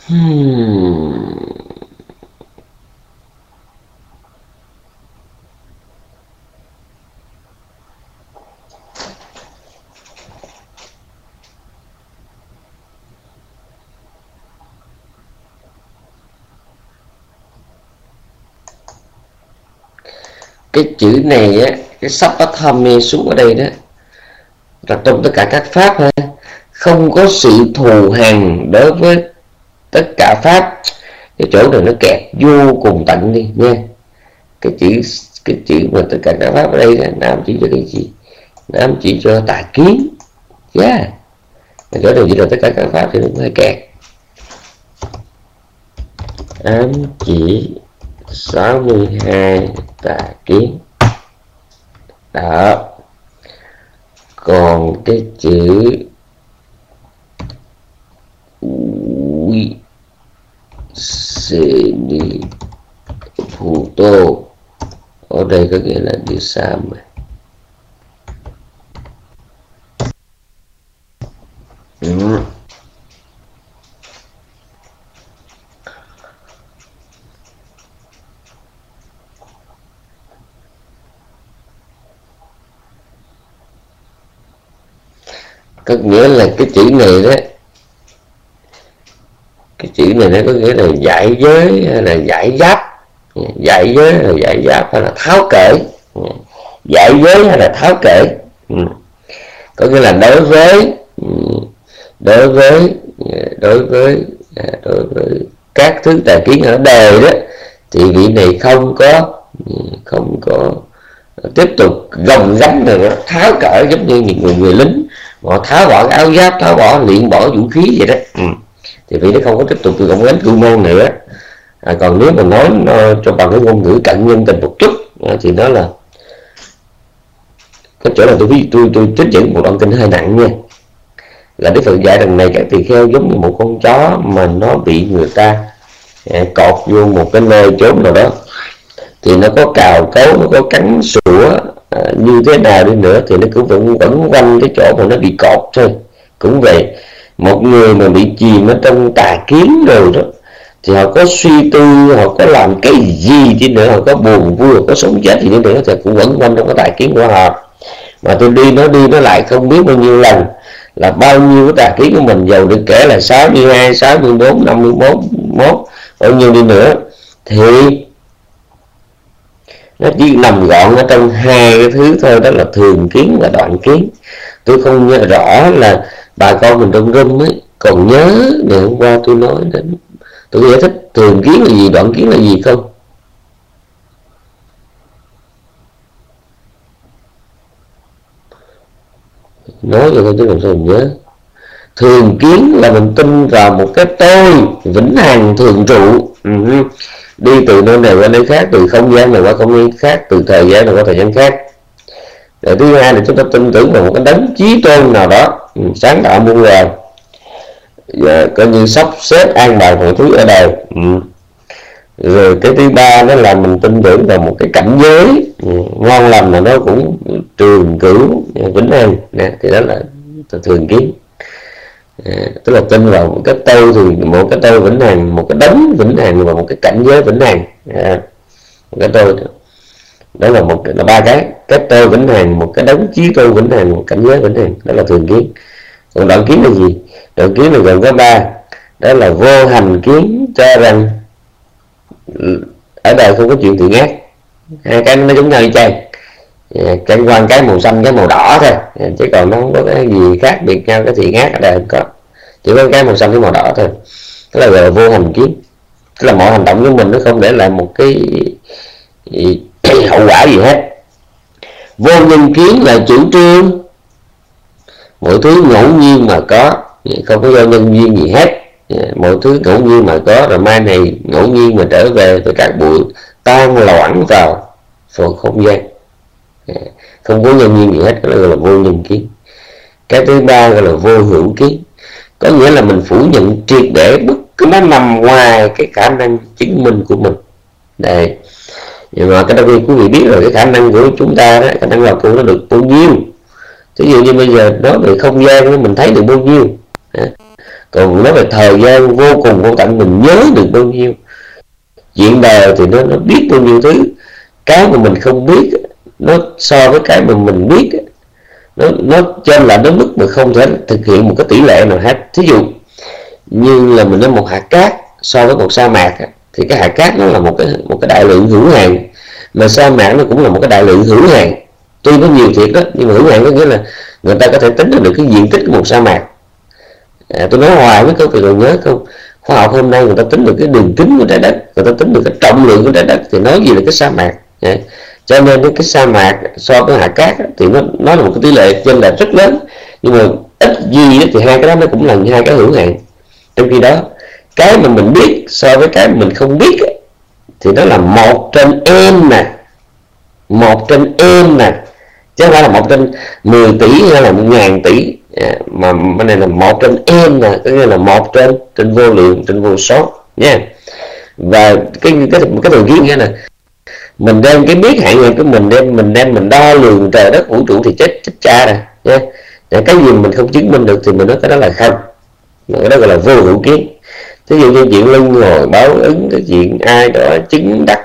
Hmm. Cái chữ này á, cái Sappatthame xuống ở đây đó là trong tất cả các pháp ha, không có sự thù hằn đối với tất cả pháp. Cái chỗ này nó kẹt vô cùng tận đi nha. Cái chữ cái chữ mà tất cả các pháp ở đây là nam chỉ cho cái gì? Nam chỉ cho tà kiến. Yeah. Cái chỗ này chỉ là tất cả các pháp thì nó cũng hơi kẹt. Ám chỉ sáu mươi hai tà kiến. Đó. Còn cái chữ uy se ni phù tô ở đây có nghĩa là đi xa mà. Ừ. Có nghĩa là cái chữ này đó, cái chữ này nó có nghĩa là giải giới hay là giải giáp. Giải giới hay là giải giáp hay là tháo cởi. Giải giới hay là tháo cởi. Có nghĩa là đối với đối với đối với đối với các thứ tà kiến ở đời đó, thì vị này không có không có tiếp tục gồng gánh rồi nó tháo cởi, giống như những người người lính họ tháo bỏ cái áo giáp, tháo bỏ luyện bỏ vũ khí vậy đó. Ừ. Thì vị nó không có tiếp tục gồng gánh cưu môn nữa. À, còn nếu mà nói nó, cho bằng cái ngôn ngữ cận nhân tình một chút thì nó là cái chỗ là tôi ví tôi tôi trích dẫn một đoạn kinh hơi nặng nha, là Đức Phật dạy rằng này các tỳ kheo giống như một con chó mà nó bị người ta à, cột vô một cái nơi chốn nào đó, thì nó có cào cấu, nó có cắn sủa à, như thế nào đi nữa thì nó cũng vẫn vẫn quanh cái chỗ mà nó bị cột thôi. Cũng vậy, một người mà bị chìm ở trong tà kiến rồi đó, thì họ có suy tư, họ có làm cái gì đi nữa, họ có buồn vui, họ có sống chết gì đi nữa, thì cũng vẫn quanh trong cái tà kiến của họ. Mà tôi đi nó đi nó lại không biết bao nhiêu lần, là bao nhiêu cái tà kiến của mình, dầu được kể là sáu mươi hai, sáu mươi bốn, năm mươi mốt, bao nhiêu đi nữa, thì nó chỉ nằm gọn ở trong hai cái thứ thôi, đó là thường kiến và đoạn kiến. Tôi không nhớ rõ là bà con mình trong room ấy còn nhớ ngày hôm qua tôi nói đến, tôi giải thích thường kiến là gì, đoạn kiến là gì không? Nói cho tôi làm sao mình nhớ. Thường kiến là mình tin vào một cái tôi vĩnh hằng thường trụ, ừ. Đi từ nơi này qua nơi khác, từ không gian này qua không gian khác, từ thời gian này qua thời gian khác. Rồi thứ hai là chúng ta tin tưởng vào một cái đấng chí tôn nào đó, ừ, sáng tạo muôn loài, coi như sắp xếp an bài mọi thứ ở đời. Ừ. Rồi cái thứ ba đó là mình tin tưởng vào một cái cảnh giới ừ, ngon lành mà nó cũng trường cửu vĩnh hằng, thì đó là thường kiến. À, tức là tin vào một cái tôi, thì một cái tôi vĩnh hằng, một cái đấng vĩnh hằng và một cái cảnh giới vĩnh hằng. À, một cái tôi đó là một là ba cái cái tôi vĩnh hằng, một cái đấng chí tôi vĩnh hằng, một cảnh giới vĩnh hằng, đó là thường kiến. Còn đoạn kiến là gì? Đoạn kiến là gồm có ba, đó là vô hành kiến, cho rằng ở đời không có chuyện thiện ác. Hai cái nó giống nhau như chang, cái quan cái màu xanh cái màu đỏ thôi, chứ còn nó không có cái gì khác biệt nhau, cái thiện ác ở đây không có, chỉ có cái màu xanh cái màu đỏ thôi. Đó là gọi là vô hành kiến, tức là mọi hành động của mình nó không để lại một cái hậu quả gì hết. Vô nhân kiến là chủ trương mọi thứ ngẫu nhiên mà có, không có do nhân duyên gì hết, mọi thứ ngẫu nhiên mà có, rồi mai này ngẫu nhiên mà trở về với các bụi tan loãng vào phần không gian, không có nhân duyên gì hết, đó là vô nhân kiến. Cái thứ ba gọi là vô hữu kiến, có nghĩa là mình phủ nhận triệt để bất cứ nó nằm ngoài cái khả năng chứng minh của mình. Đây, nhưng mà cái đầu tiên quý vị biết rồi, cái khả năng của chúng ta đó, khả năng vào cuộc nó được bao nhiêu. Ví dụ như bây giờ nói về không gian mình thấy được bao nhiêu, Còn nói về thời gian vô cùng vô tận, mình nhớ được bao nhiêu chuyện đời thì nó nó biết bao nhiêu thứ. Cái mà mình không biết nó so với cái mà mình biết nó nó trên là đến mức mà không thể thực hiện một cái tỷ lệ nào hết. Thí dụ như là mình nói một hạt cát so với một sa mạc, thì cái hạt cát nó là một cái một cái đại lượng hữu hạn, mà sa mạc nó cũng là một cái đại lượng hữu hạn. Tuy nó nhiều thiệt đó, nhưng mà hữu hạn có nghĩa là người ta có thể tính được cái diện tích của một sa mạc. À, tôi nói hoài với câu, thì còn nhớ không, khoa học hôm nay người ta tính được cái đường kính của trái đất, người ta tính được cái trọng lượng của trái đất, thì nói gì là cái sa mạc. À, cho nên cái sa mạc so với hạt cát thì nó nó là một cái tỷ lệ chênh lệch rất lớn, nhưng mà ít gì thì hai cái đó nó cũng là hai cái hữu hạn. Trong khi đó cái mà mình biết so với cái mà mình không biết thì nó là một trên n nè, một trên n nè, chứ không phải là một trên mười tỷ hay là một ngàn tỷ, à, mà cái này là một trên n nè, có nghĩa là một trên trên vô lượng, trên vô số nha. Và cái cái cái thường kiến nghĩa là mình đem cái biết hạn ngạch của mình đem mình đem mình đo lường trời đất vũ trụ thì chết chết cha rồi nha. Để cái gì mình không chứng minh được thì mình nói cái đó là không, mà cái đó gọi là vô hữu kiến. Ví dụ như chuyện luân hồi báo ứng, cái chuyện ai đó chứng đắc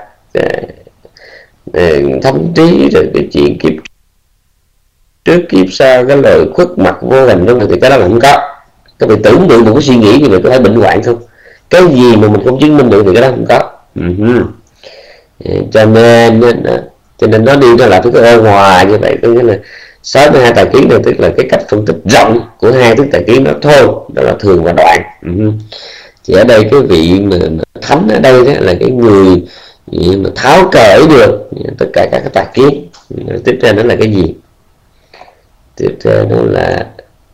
thấm trí, rồi cái chuyện kiếp trước kiếp sau, cái lời khuất mặt vô hình đó, thì cái đó là không có. Các bạn tưởng tượng một cái suy nghĩ như vậy có phải bệnh hoạn không? Cái gì mà mình không chứng minh được thì cái đó không có. Uh-huh. Cho nên cho nên nó đi nó là cái ơ hòa như vậy. Có nghĩa là sáu mươi hai tà kiến này tức là cái cách phân tích rộng của hai thứ tà kiến đó thôi, đó là thường và đoạn. Uh-huh. Thì ở đây cái vị mà thánh ở đây đó là cái người mà tháo cởi được tất cả các cái tà kiến. Tiếp theo nó là cái gì? Tiếp theo đó là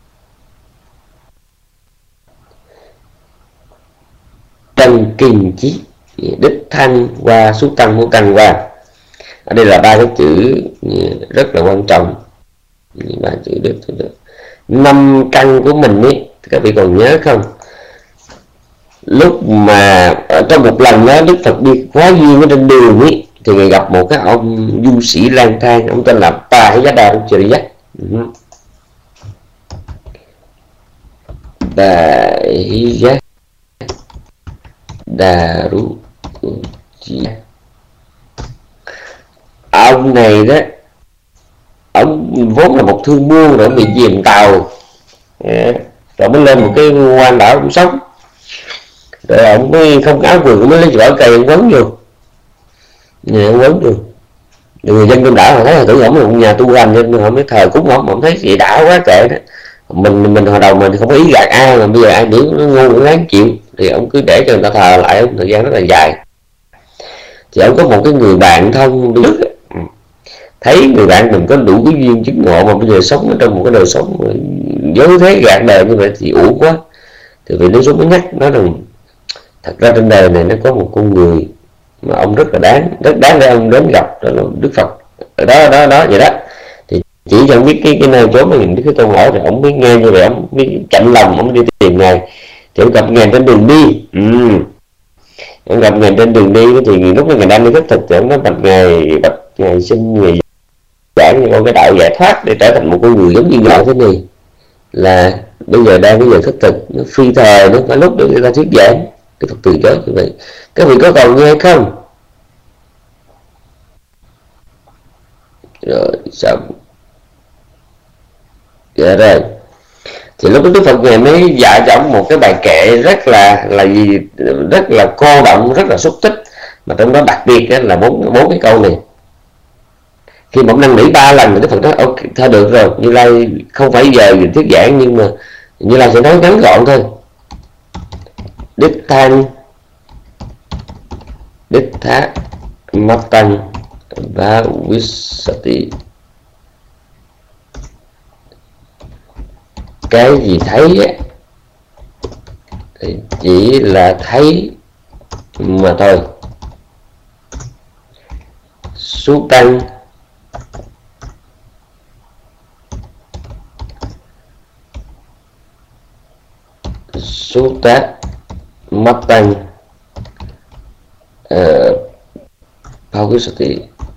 trần kinh chí, đích thanh qua xúc tăng mô tăng qua. Ở đây là ba cái chữ rất là quan trọng, ba chữ đức. Năm căn của mình ấy, các vị còn nhớ không? Lúc mà ở trong một lần đó Đức Phật đi hóa duyên ở trên đường ấy, thì Ngài gặp một cái ông du sĩ lang thang, ông tên là Pahiyadaruchariya. Pahiyadaruchariya. Ông này đó, ông vốn là một thương buôn rồi bị chìm tàu, rồi mới lên một cái quan đảo ông sống. Rồi ông mới không áo quần, mới lấy vỏ cây ông quấn vô, nhà ông quấn vô. Người dân trên đảo họ thấy là tưởng ổng là một nhà tu hành, nên họ mới thờ cúng ổng. Ổng thấy gì đã quá kệ đó. Mình mình hồi đầu mình không có ý gạt ai, mà bây giờ ai biết nó ngu nó đáng chịu, thì ông cứ để cho người ta thờ lại thời gian rất là dài. Thì ông có một cái người bạn thân Đức, thấy người bạn mình có đủ cái duyên chứng ngộ, mà bây giờ sống ở trong một cái đời sống dối thế gạt đời như vậy thì uổng quá. Thì vị Đức Xuống mới nhắc nói rằng thật ra trên đời này nó có một con người mà ông rất là đáng, rất đáng để ông đến gặp, đó là Đức Phật. Ở đó đó đó vậy đó. Thì chỉ cho ông biết cái cái nơi chốn mà nhìn Đức Thế Tôn hỏi, thì ông mới nghe như vậy, ông mới chạnh lòng, ông đi tìm Ngài. Thì ông gặp Ngài trên đường đi. Ừ. Ông gặp Ngài trên đường đi thì lúc đó Ngài đang đi khất thực, thì ông nói bạch Ngài, bạch Ngài xin Ngài giảng cho con cái đạo giải thoát để trở thành một con người giống như Ngài thế này. Là bây giờ đang bây giờ khất thực, nó phi thời, nó phải lúc để người ta thuyết giảng. Đức Phật từ chối như vậy. Các vị có còn nghe không? Rồi xong. Dạ rồi. Thì lúc đó Đức Phật Ngài mới dạy cho ông một cái bài kệ rất là là gì rất là cô động, rất là xúc tích, mà trong đó đặc biệt là bốn bốn cái câu này. Khi mà ông năn nỉ ba lần thì Đức Phật nói ok thôi được rồi, Như Lai không phải giờ thuyết giảng, nhưng mà Như Lai sẽ nói ngắn gọn thôi. Đích thanh, đích thác, mắt tăng và Vissati. Cái gì thấy ấy, thì chỉ là thấy mà thôi. Xúc tăng, xúc tác, mắt tăng, uh,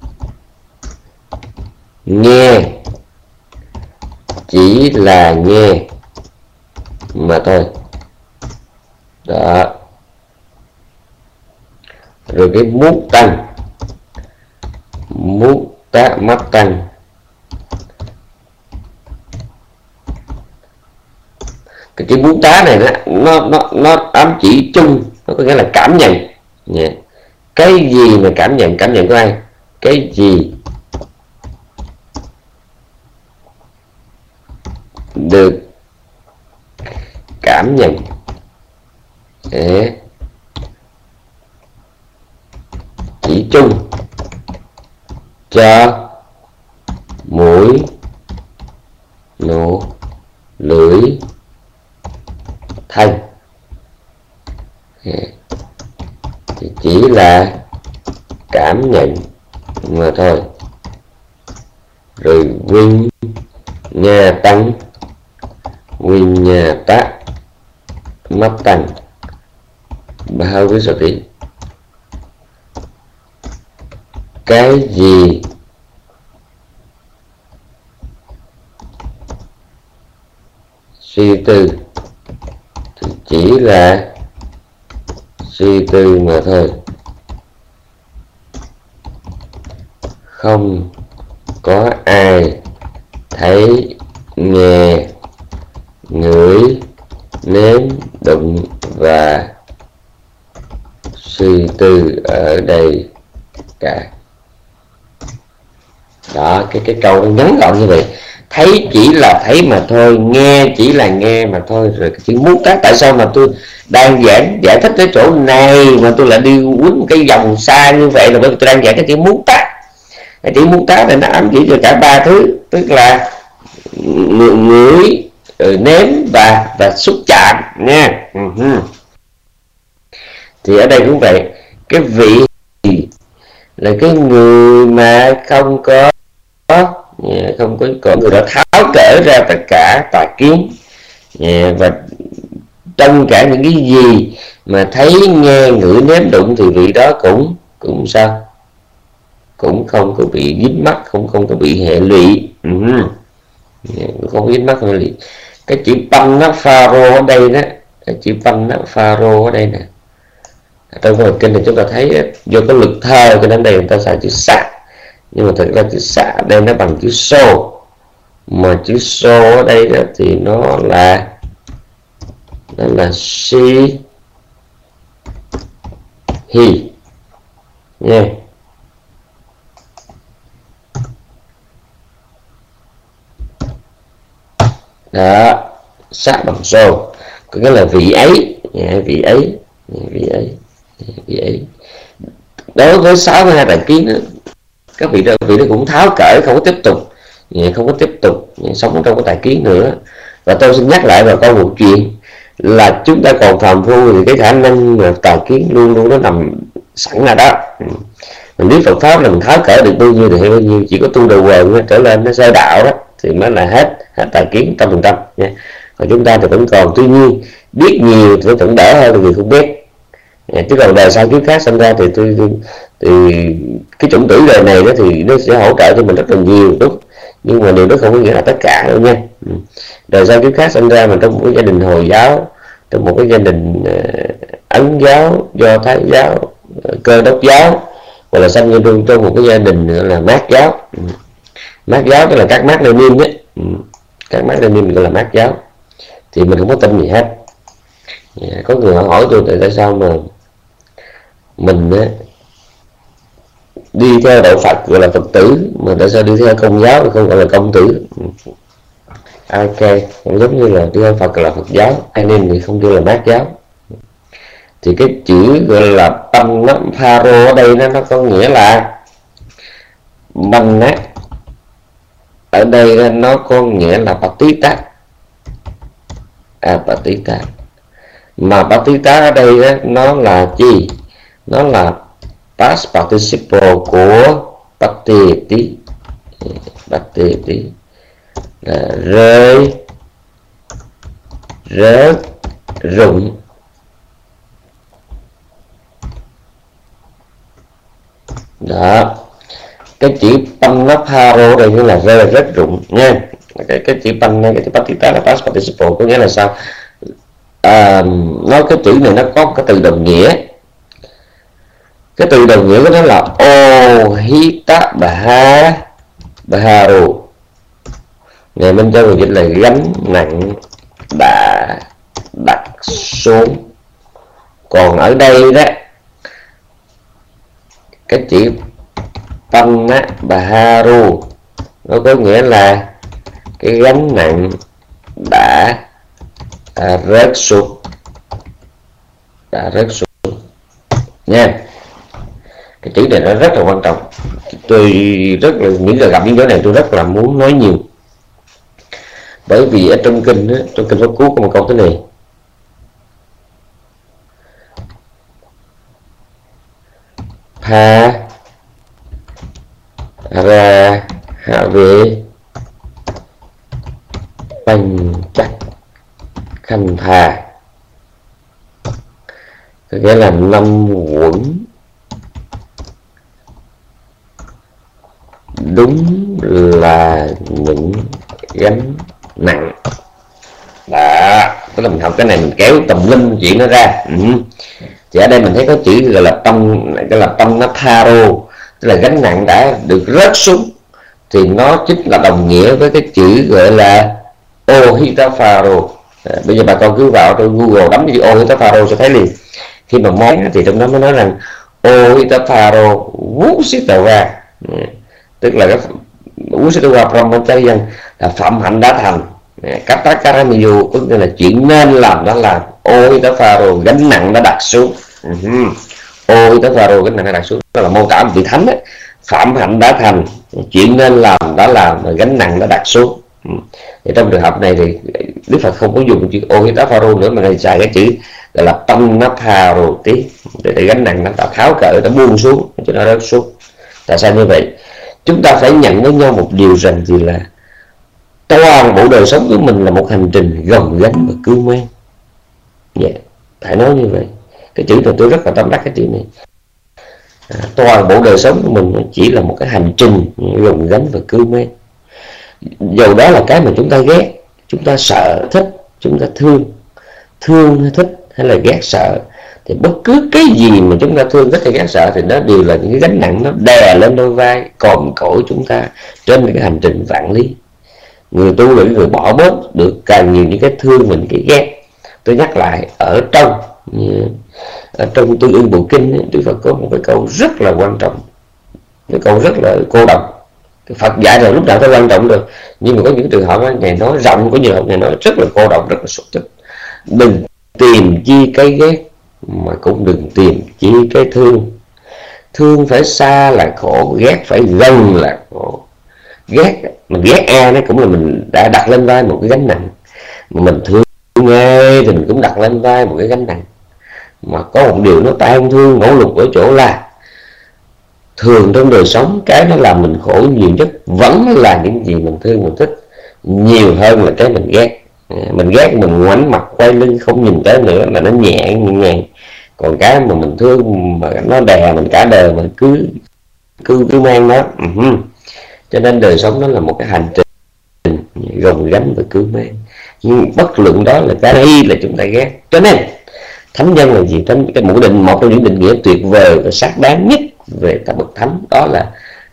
nghe chỉ là nghe mà thôi. Đó. Rồi cái mút tăng, mút tá mắt tăng, cái chữ mút tá này nó nó nó, nó ám chỉ chung, nó có nghĩa là cảm nhận. Yeah. Cái gì mà cảm nhận, cảm nhận của ai? Cái gì được cảm nhận. Yeah. Chỉ chung cho mũi, nụ, lưỡi, thân. Yeah. Thì chỉ là cảm nhận mà thôi. Rồi Vinh nhà tăng, Vinh nhà tá mắt tăng, bao cái sự tí. Cái gì suy tư thì chỉ là suy tư mà thôi, không có ai thấy, nghe, ngửi, nếm, đụng và suy tư ở đây cả. Đó, cái cái câu ngắn gọn như vậy. Thấy chỉ là thấy mà thôi, nghe chỉ là nghe mà thôi. Rồi cái chữ mút tá, tại sao mà tôi đang giảng giải thích tới chỗ này mà tôi lại đi quýnh một cái dòng xa như vậy, là bởi vì tôi đang giảng cái chữ mút tá. Cái chữ mút tá này nó ám chỉ cho cả ba thứ, tức là ngửi, nếm và và xúc chạm nha. Uh-huh. Thì ở đây cũng vậy, cái vị là cái người mà không có không có có người đó tháo cỡ ra tất cả tà kiến, và trong cả những cái gì mà thấy, nghe, ngửi, nếm, đụng thì vị đó cũng cũng sao, cũng không có bị dính mắc, không không có bị hệ lụy. Uh-huh. Không có dính mắc hệ lụy. Cái chữ pan nó pharo ở đây đó, cái chữ pan nó pharo ở đây nè, trong phần kinh này chúng ta thấy do có lực thơ cho đến đây người ta xài chữ xạ, nhưng mà thực ra chữ xạ ở đây nó bằng chữ xô, mà chữ xô ở đây đó thì nó là nó là si hi nha. Yeah. Đó, xạ bằng xô có nghĩa là vị ấy, vị ấy, vị ấy, vị ấy. Đối với sáu mươi hai tà kiến đó, các vị đó, vị đó cũng tháo cởi, không có tiếp tục không có tiếp tục sống trong cái tà kiến nữa. Và tôi xin nhắc lại vào câu một chuyện là chúng ta còn phàm phu thì cái khả năng mà tà kiến luôn luôn nó nằm sẵn là đó. Mình biết Phật pháp là mình tháo cởi được bao nhiêu thì hay bao nhiêu, chỉ có tu đầu quần trở lên nó sơ đạo đó thì mới là hết, hết tà kiến trăm phần trăm nha. Còn chúng ta thì vẫn còn, tuy nhiên biết nhiều thì vẫn đỡ hơn người không biết. Chứ còn đời sau kiếp khác sinh ra thì tôi thì cái chủng tử đời này đó thì nó sẽ hỗ trợ cho mình rất là nhiều, đúng, nhưng mà điều đó không có nghĩa là tất cả đâu nha. Đời sau kiếp khác sinh ra mà trong một cái gia đình Hồi giáo, trong một cái gia đình Ấn giáo, Do Thái giáo, Cơ Đốc giáo, hoặc là sinh ra trong một cái gia đình là Mác giáo. Mác giáo tức là các Mác Lênin nhé, các Mác Lênin gọi là Mác giáo, thì mình không có tin gì hết. Có người họ hỏi tôi tại sao mà mình á, đi theo đạo Phật gọi là Phật tử, mà tại sao đi theo Công giáo không gọi là công tử? Ok, cũng giống như là đi theo Phật gọi là Phật giáo, an ninh thì không kêu là Mác giáo. Thì cái chữ gọi là Panaparo ở đây nó nó có nghĩa là banh á, ở đây nó có nghĩa là Patita, à Patita. Mà Patita ở đây đó, nó là gì? Nó là past participle của patiti, patiti là rơi, rớt, rụng. Đó, cái chữ panaparo đây nghĩa là rơi, rớt, rụng nha. Cái cái chữ pan này, cái chữ patita là past participle có nghĩa là sao? à, nói cái chữ này nó có cái từ đồng nghĩa. Cái từ đồng nghĩa của nó là ohita baha baharu. Ngày Minh Châu dịch là gánh nặng đã đặt xuống. Còn ở đây đó, cái chữ panna baharu nó có nghĩa là cái gánh nặng đã à, rớt xuống, đã rớt xuống nha. Cái chữ này nó rất là quan trọng. Tôi rất là những giờ gặp những chỗ này tôi rất là muốn nói nhiều, bởi vì ở trong kinh đó, trong kinh Pháp Cú có một câu thế này: pa ra hạ về bành chắc khanh thà, có nghĩa là năm quẩn đúng là những gánh nặng. Đó, tức là mình học cái này mình kéo tùm lum chuyện nó ra. Ừ. Thì ở đây mình thấy có chữ gọi là tâm, cái là tâm nó tharo, tức là gánh nặng đã được rớt xuống, thì nó chính là đồng nghĩa với cái chữ gọi là ohitafaro. À, bây giờ bà con cứ vào trên Google đấm chữ ohitafaro sẽ thấy liền. Khi mà món thì trong đó nó nói rằng ohitafaro wusitawa, tức là cái wusitawa brahmacharya là phạm hạnh đã thành. Katakaramiyu tức là chuyện nên làm đã làm. Ohitafaro gánh nặng đã đặt xuống. Uh-huh. Ohitafaro gánh nặng đã đặt xuống, đó là mô tả một vị thánh ấy. Phạm hạnh đã thành, chuyện nên làm đã làm, và gánh nặng đã đặt xuống. Uh-huh. Thì trong trường hợp này thì Đức Phật không có dùng chữ ohitafaro nữa, mà này xài cái chữ gọi là pannaparo tí, để gánh nặng nó tháo cỡ, nó buông xuống cho nó rớt xuống. Tại sao như vậy? Chúng ta phải nhận với nhau một điều rằng thì là toàn bộ đời sống của mình là một hành trình gồng gánh và cứu mang. Dạ, yeah, phải nói như vậy. Cái chữ này tôi rất là tâm đắc cái chữ này. À, toàn bộ đời sống của mình chỉ là một cái hành trình gồng gánh và cứu mang. Dầu đó là cái mà chúng ta ghét, chúng ta sợ, thích, chúng ta thương, thương hay thích hay là ghét sợ, thì bất cứ cái gì mà chúng ta thương thích hay ghét sợ thì nó đều là những cái gánh nặng nó đè lên đôi vai còm cõi chúng ta trên cái hành trình vạn lý. Người tu là người bỏ bớt được càng nhiều những cái thương mình, cái ghét. Tôi nhắc lại, ở trong ở trong Tương Ưng Bộ Kinh, Đức Phật có một cái câu rất là quan trọng, cái câu rất là cô độc. Phật dạy rồi lúc nào phải quan trọng được, nhưng mà có những trường hợp Ngài nói rộng, có nhiều Ngài nói rất là cô độc, rất là xúc tích. Đừng tìm chi cái ghét, mà cũng đừng tìm chi cái thương. Thương phải xa là khổ, ghét phải gần là khổ. Ghét, mình ghét ai nó cũng là mình đã đặt lên vai một cái gánh nặng, mà mình thương ai thì mình cũng đặt lên vai một cái gánh nặng. Mà có một điều nó tan thương ngẫu lục ở chỗ là thường trong đời sống cái nó làm mình khổ nhiều nhất vẫn là những gì mình thương mình thích, nhiều hơn là cái mình ghét. Mình ghét mình ngoảnh mặt quay lưng không nhìn tới nữa là nó nhẹ như ngày. Còn cái mà mình thương mà nó đè mình cả đời mà cứ cứ cứ mang nó. Uh-huh. Cho nên đời sống nó là một cái hành trình gồng gánh và cứu mang. Nhưng bất luận đó là cái hay là chúng ta ghét. Cho nên thánh nhân là gì? Thánh, cái mục định, một trong những định nghĩa tuyệt vời và xác đáng nhất về các bậc thánh đó là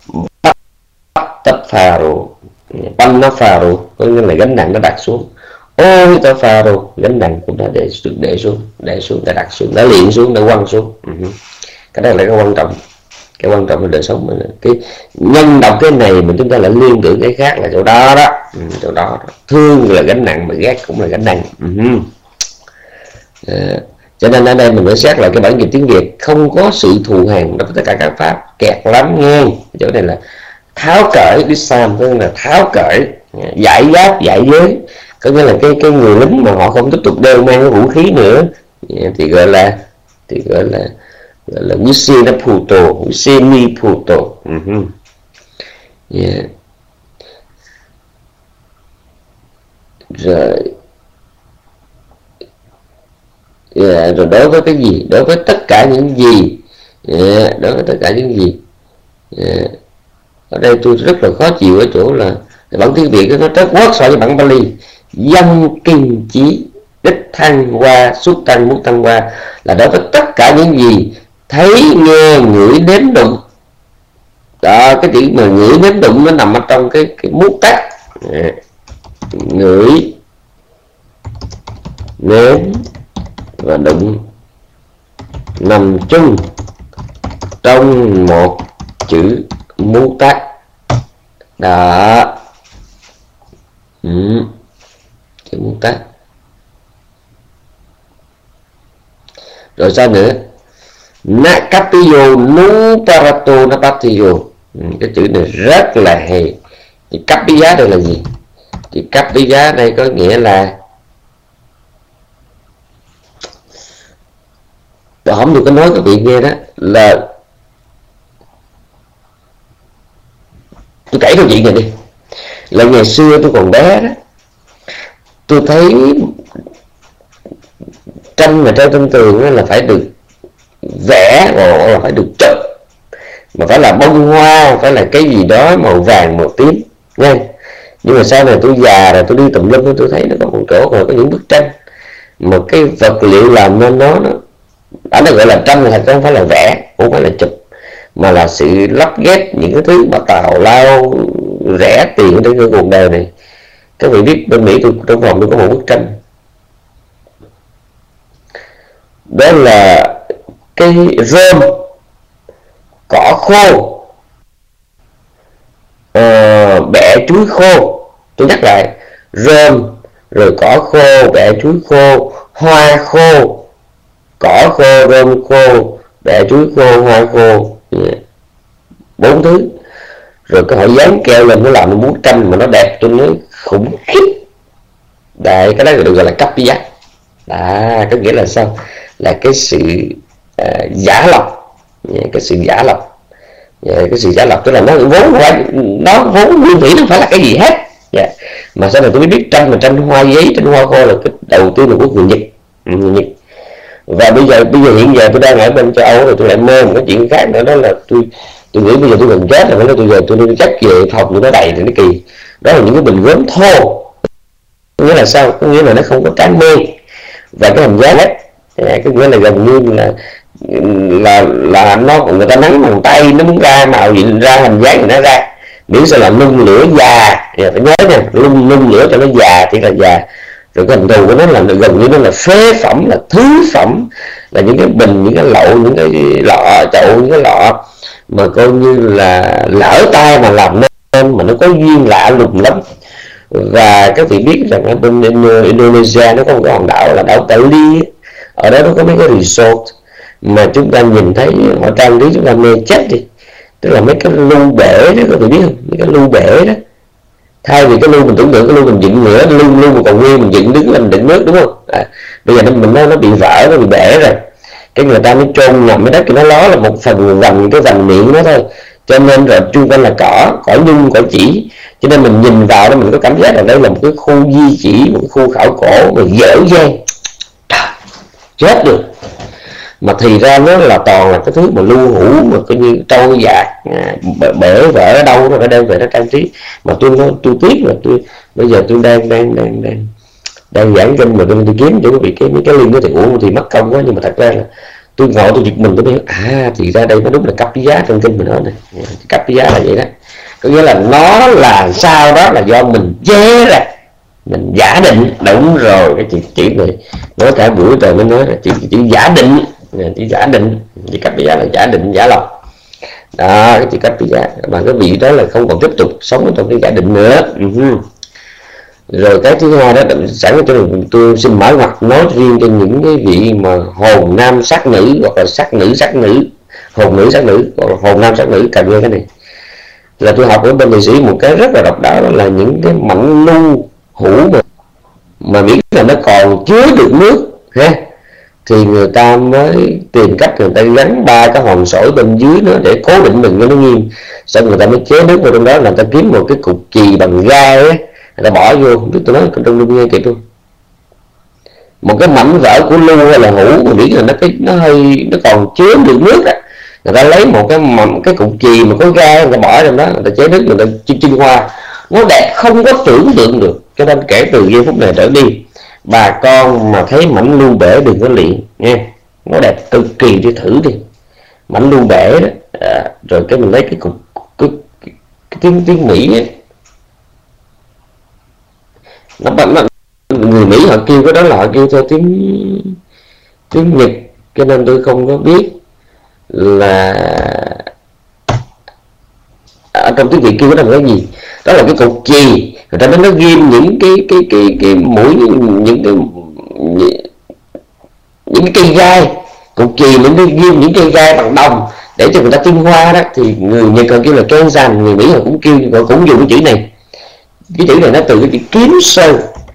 Pattaparo, Pannaparo, có nghĩa là gánh nặng nó đặt xuống. Ohitafaro, gánh nặng cũng đã để được để xuống, để xuống, đã đặt xuống, đã luyện xuống, đã quăng xuống. Uh-huh. Cái đó là cái quan trọng, cái quan trọng là đời sống mình. Cái nhân đọc cái này mà chúng ta lại liên tưởng cái khác là chỗ đó đó, ừ, chỗ đó, đó. Thương là gánh nặng mà ghét cũng là gánh nặng. Uh-huh. À, cho nên ở đây mình phải xét lại cái bản dịch tiếng Việt không có sự thù hằn đối với tất cả các pháp, kẹt lắm nghe. Chỗ này là tháo cởi, disarm, tức là tháo cởi, giải giáp, giải giới, có nghĩa là cái cái người lính mà họ không tiếp tục đeo mang cái vũ khí nữa thì gọi là thì gọi là gọi là Wisina Puto, Wisini Puto. Uh-huh. Yeah. Rồi yeah. Rồi đối với cái gì, đối với tất cả những gì, yeah. Đối với tất cả những gì, yeah. Ở đây tôi rất là khó chịu ở chỗ là bản tiếng Việt nó rất quát so với bản Bali. Dân kinh chí đích thăng hoa, xúc tăng, mút tăng hoa là đối với tất cả những gì thấy, nghe, ngửi, nếm, đụng. Đó, cái chữ mà ngửi, nếm, đụng nó nằm ở trong cái cái mút tắc. Ngửi, nếm và đụng nằm chung trong một chữ mút tắc. Đó, ừ. chữ mút tắc. Rồi sao nữa? Nakapillo nuparato napatiyo. Cái chữ này rất là hay. Chữ Kapiya đây là gì? Chữ Kapiya đây có nghĩa là tôi không được có nói các vị nghe đó, là tôi kể câu chuyện này đi. Là ngày xưa tôi còn bé đó, tôi thấy tranh mà treo trên tường là phải được vẽ, hoặc là phải được chụp, mà phải là bông hoa, phải là cái gì đó màu vàng màu tím nha. Nhưng mà sau này tôi già rồi, tôi đi tùm lum, tôi thấy nó có một chỗ rồi có những bức tranh, một cái vật liệu làm nên nó nó ở đây gọi là tranh, là không phải là vẽ, cũng phải là chụp, mà là sự lắp ghép những cái thứ mà tào lao rẻ tiền trên cái cuộc đời này. Các vị biết bên Mỹ tôi trong phòng tôi có một bức tranh, đó là cái rơm, cỏ khô, uh, bẹ chuối khô. Tôi nhắc lại, rơm, rồi cỏ khô, bẹ chuối khô, hoa khô, cỏ khô, rơm khô, bẹ chuối khô, hoa khô, bốn thứ. Rồi cái họ dán keo lên, nó làm một bức tranh mà nó đẹp, tôi nói khủng khiếp. Đấy, cái đó được gọi là Kapiya. À, có nghĩa là sao? Là cái sự uh, giả lập, cái sự giả lập, yeah, cái sự giả lập tức là nó vốn phải, nó vốn nguyên thủy nó phải là cái gì hết. Yeah. Mà sau này tôi mới biết tranh mà tranh hoa giấy, tranh hoa khô là cái đầu tiên là của người Nhật. người Nhật. Và bây giờ bây giờ hiện giờ tôi đang ở bên châu Âu rồi, tôi lại mơ một cái chuyện khác nữa, đó là tôi tôi nghĩ bây giờ tôi gần chết rồi, nói tôi về tôi đi chắc về phòng tôi nó đầy thì nó kỳ. Đó là những cái bình gốm thô. Có nghĩa là sao? Có nghĩa là nó không có tráng men và cái hình dáng hết. Có nghĩa là gần như là là là nó, người ta nắng bằng tay, nó muốn ra màu gì ra hình dáng thì nó ra, miễn sao là nung lửa già. Phải nhớ nha, nung nung lửa cho nó già thì là già. Rồi cái hình thù của nó là gần như nó là phế phẩm, là thứ phẩm, là những cái bình, những cái lậu, những cái lọ chậu, những cái lọ mà coi như là lỡ tay mà làm nên, mà nó có duyên lạ lùng lắm. Và các vị biết rằng ở bên Indonesia nó có một cái hòn đảo là đảo Bali, ở đó nó có mấy cái resort mà chúng ta nhìn thấy họ trang trí chúng ta mê chết đi. Tức là mấy cái lu bể đó, các vị biết không? Mấy cái lu bể đó, thay vì cái lu mình tưởng tượng cái lu mình dựng nữa, lu lu mà còn nguyên mình dựng đứng lên đựng nước, đúng không? À, bây giờ nó mình nó nó bị vỡ, nó bị bể rồi, cái người ta mới chôn nhầm cái đất thì nó ló là một phần vành cái vành miệng nó thôi, cho nên rồi chung quanh là cỏ, cỏ nhung, cỏ chỉ, cho nên mình nhìn vào đó mình có cảm giác là đây là một cái khu di chỉ, một cái khu khảo cổ mà dở dang, chết được. Mà thì ra nó là toàn là cái thứ mà lưu hữu mà coi như trôi dạt, à, bể vỡ ở đâu nó phải đem về nó trang trí. Mà tôi nói tôi tiếc là tôi bây giờ tôi đang đang đang đang đang giảng kinh mà tôi, tôi kiếm cho bị cái mấy cái liên đó thì ủa thì mất công quá. Nhưng mà thật ra là tôi ngồi tôi giật mình, tôi biết à thì ra đây nó đúng là cấp giá trong kinh mình nói này, cấp giá là vậy đó. Có nghĩa là nó là sao đó là do mình chế ra, mình giả định. Đúng rồi, cái chữ, chữ này nói cả buổi trời mới nói là chữ, chữ giả định, chữ giả định, chữ cấp giá là giả định, giả lập đó, cái chữ cấp giá. Mà cái vị đó là không còn tiếp tục sống trong cái giả định nữa. Uh-huh. Rồi cái thứ hai đó, sẵn cho tôi xin mở ngoặt nói riêng cho những cái vị mà hồn nam sắc nữ, hoặc là sắc nữ sắc nữ, hồn nữ sắc nữ, hoặc là hồn nam sắc nữ, cần nghe cái này. Là tôi học ở bên Thụy Sĩ một cái rất là độc đáo, đó là những cái mảnh lưu hữu mà mà miễn là nó còn chứa được nước ha, thì người ta mới tìm cách người ta gắn ba cái hòn sỏi bên dưới nó để cố định mình cho nó nghiêm. Xong người ta mới chế nước vào trong đó, là người ta kiếm một cái cục chì bằng gai ấy, người ta bỏ vô. Không biết tôi nói trong lưu nghe kịp không? Một cái mảnh vỡ của lưu hay là hữu mà miễn là nó cái nó hơi nó còn chứa được nước á, người ta lấy một cái mảnh cái cục chì mà có gai, người ta bỏ trong đó, người ta chế nước, người ta chiên chiên hoa, nó đẹp không có tưởng tượng được. Cho nên kể từ giây phút này trở đi, Bà con mà thấy mảnh lưu bể đừng có luyện nha, nó đẹp cực kỳ, đi thử đi. Mảnh lưu bể đó, à, rồi cái mình lấy cái cục cái, cái, cái tiếng tiếng Mỹ ấy. Nó, nó người Mỹ họ kêu cái đó là họ kêu theo tiếng tiếng Nhật, cho nên tôi không có biết là ở trong tiếng Việt kêu cái đó là cái gì. Đó là cái cục chì, người ta nó ghim những cái cái cái cái mũi, những cái những cái cây gai, cục chì nó ghim những cây gai bằng đồng để cho người ta tinh hoa đó, thì người Nhật còn kêu là Kenzan, người Mỹ họ cũng kêu, họ cũng dùng cái chữ này. Cái chữ này nó từ cái chữ kiếm sơn,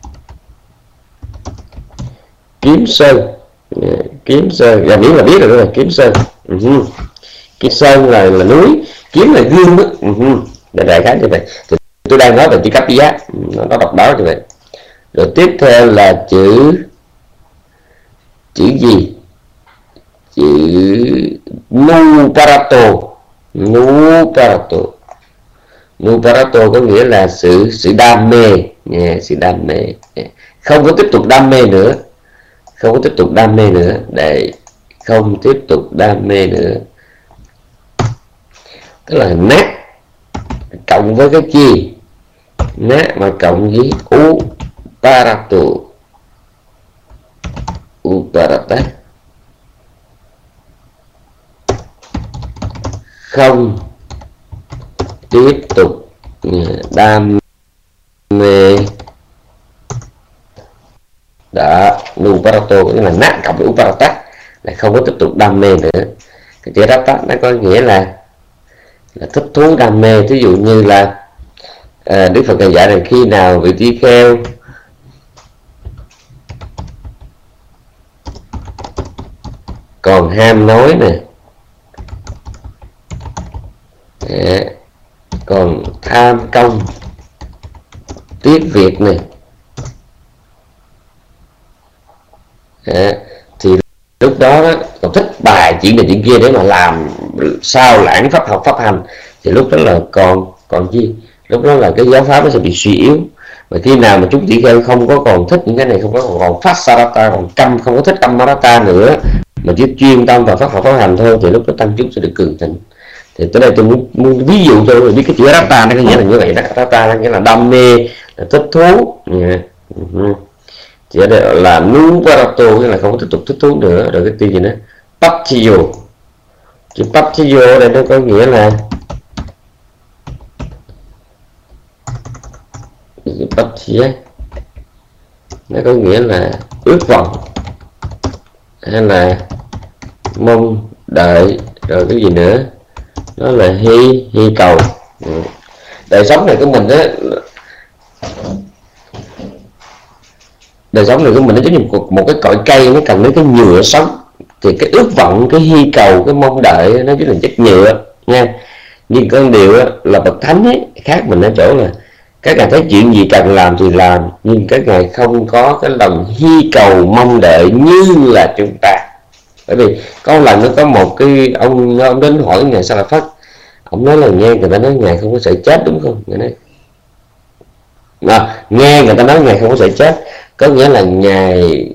kiếm sơn, kiếm sơn là Mỹ là biết rồi đó, là kiếm sơn. Uh-huh. Kiếm sơn là là núi, kiếm là gương đó. Uh-huh. Đại khái như vậy. Thì tôi đang nói về chữ cấp giá, nó, nó độc đáo như vậy. Rồi tiếp theo là chữ chữ gì? Chữ nuparato. Nuparato. Nuparato có nghĩa là sự sự đam mê, yeah, sự đam mê. Yeah. Không có tiếp tục đam mê nữa, không có tiếp tục đam mê nữa, để không tiếp tục đam mê nữa, tức là nát cộng với cái chi, nát mà cộng với uparato, uparata, không tiếp tục đam mê. Đó, nuparato nghĩa là nát cộng với uparata, là không có tiếp tục đam mê nữa. Cái chữ rata nó có nghĩa là là thích thú, đam mê. Ví dụ như là à, Đức Phật dạy rằng khi nào vị tỳ kheo còn ham nói nè, à, còn tham công tiếc việc này, à, thì lúc đó, đó còn thích bài chuyện này chuyện kia để mà làm sao lãng pháp học pháp hành, thì lúc đó là còn còn gì, lúc đó là cái giáo pháp nó sẽ bị suy yếu. Và khi nào mà chúng tỷ kheo không có còn thích những cái này, không có còn, còn phát sarata, còn căm, không có thích kamarata nữa, mà chỉ chuyên tâm vào pháp học pháp hành thôi, thì lúc đó tăng chúng sẽ được cường thịnh. Thì tới đây tôi muốn, muốn ví dụ cho biết cái chữ rata nó có nghĩa là như vậy đó. Rata nó nghĩa là đam mê, là thích thú. Yeah. Uh-huh. Chỉ là nuparato nghĩa là không có tiếp tục thích thú nữa. Rồi cái từ gì nữa? Pattiyo. Chữ pattiyo đây nó có nghĩa là pattiya, nó có nghĩa là ước vọng hay là mong đợi. Rồi cái gì nữa? Đó là hy hy cầu. Đời sống này của mình á, đời sống này của mình nó giống như một, một cái cội cây, nó cần đến cái nhựa sống. Thì cái ước vọng, cái hy cầu, cái mong đợi nó chính là chất nhựa nha. Nhưng con điều á, là bậc thánh ấy, khác mình ở chỗ là các ngài thấy chuyện gì cần làm thì làm, nhưng các ngài không có cái lòng hy cầu mong đợi như là chúng ta. Bởi vì có lần nó có một cái ông ông đến hỏi ngài Sa La Phất, ông nói là nghe người ta nói ngài không có sợ chết đúng không? Ngài nói à, nghe người ta nói ngài không có sợ chết, có nghĩa là ngài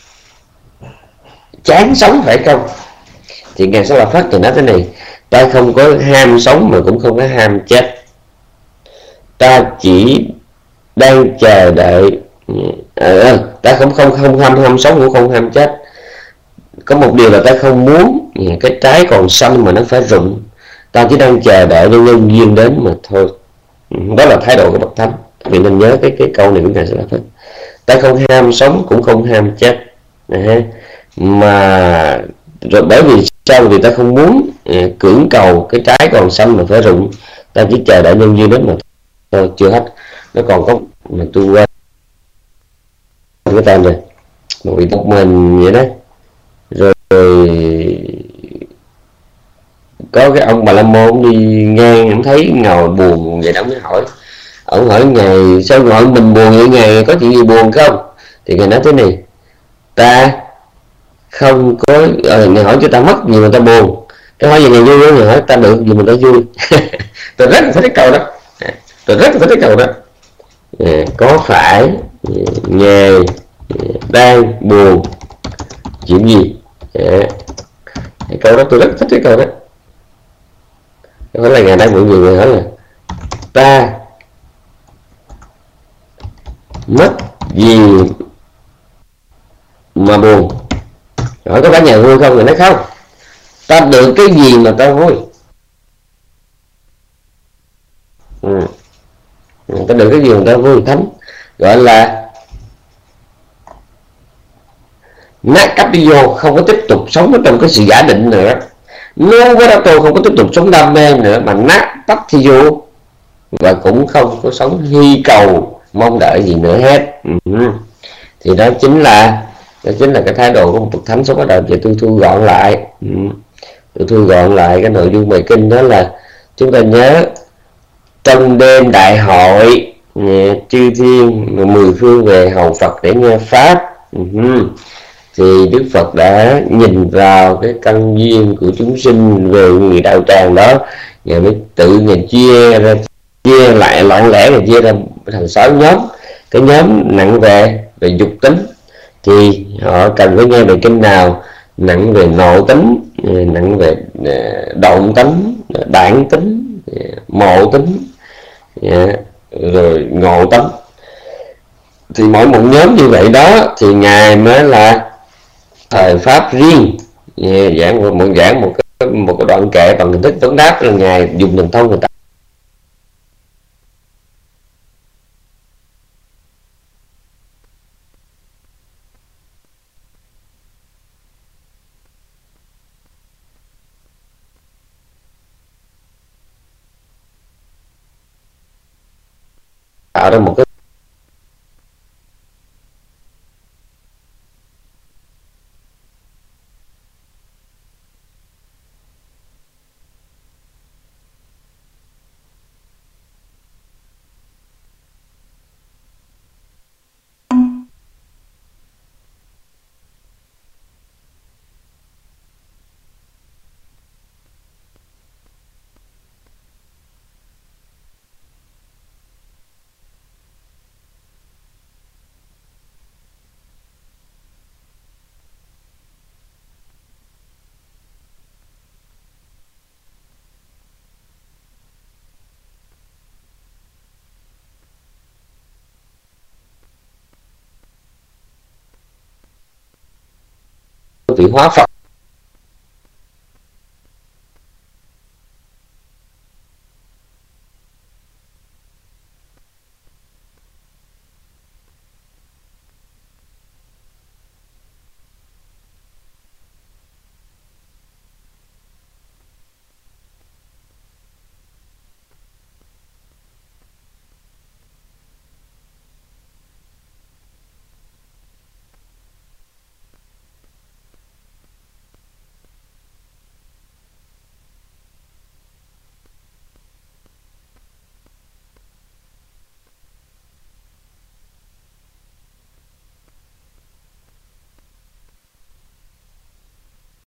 chán sống phải không? Thì ngài Sa La Phất thì nói thế này: ta không có ham sống mà cũng không có ham chết, ta chỉ đang chờ đợi, à, ta không không không ham ham sống cũng không ham chết. Có một điều là ta không muốn cái trái còn xanh mà nó phải rụng, ta chỉ đang chờ đợi cho nhân duyên đến mà thôi. Đó là thái độ của bậc thánh. Vì nên nhớ cái cái câu này của ngài Sa La Phất: ta không ham sống cũng không ham chết. À, mà rồi bởi vì sao? Vì ta không muốn à, cưỡng cầu cái trái còn xanh mà phải rụng, ta chỉ chờ đợi nhân duyên đến mà thôi. Chưa hết, nó còn có mà tôi quên cái tên rồi, một vị tộc mình vậy đó. Rồi có cái ông Bà La Môn đi ngang, ông thấy ngồi buồn vậy đó, mới hỏi, ông hỏi ngài sao ngồi mình buồn vậy ngài, có chuyện gì buồn không? Thì ngài nói thế này: ta không có, à, ngài hỏi cho ta mất gì mà ta buồn, cái hỏi gì ngài vui đó, ngài hỏi ta được gì mà ta vui. Tôi rất là thích cái câu đó, tôi rất là thích cái câu đó. À, có phải ngài đang buồn chuyện gì. Đấy. Cái câu đó tôi rất thích cái câu đó. Hỏi là Ngài đang buồn gì, người hỏi là ta mất gì mà buồn. Hỏi có phải nhà vui không? Người nói không, ta được cái gì mà ta vui. Ừ. Ta được cái gì mà ta vui. Thánh gọi là nát cắp đi vô, không có tiếp tục sống ở trong cái sự giả định nữa. Nếu với đó tôi không có tiếp tục sống đam mê nữa, mà nát tắt thì vô, và cũng không có sống hy cầu mong đợi gì nữa hết. Ừ. Thì đó chính là đó chính là cái thái độ của một bậc thánh sống ở đời. Vậy tôi thu gọn lại. Ừ. Tôi thu gọn lại cái nội dung bài kinh đó là chúng ta nhớ trong đêm đại hội chư thiên mười phương về hầu Phật để nghe pháp. Uh-huh. Thì Đức Phật đã nhìn vào cái căn duyên của chúng sinh về người đạo tràng đó, Ngài mới tự Ngài chia ra, chia lại lọn lẽ, Ngài chia ra thành sáu nhóm. Cái nhóm nặng về về dục tính thì họ cần phải nghe bài kinh nào, nặng về nội tính, nặng về động tính, bản tính, mộ tính, rồi ngộ tính. Thì mỗi một nhóm như vậy đó thì Ngài mới là thời pháp riêng, giảng một, một giảng một cái một cái đoạn kệ bằng hình thức vấn đáp, là Ngài dùng thần thông người ta tạo ra một cái vị hóa Phật.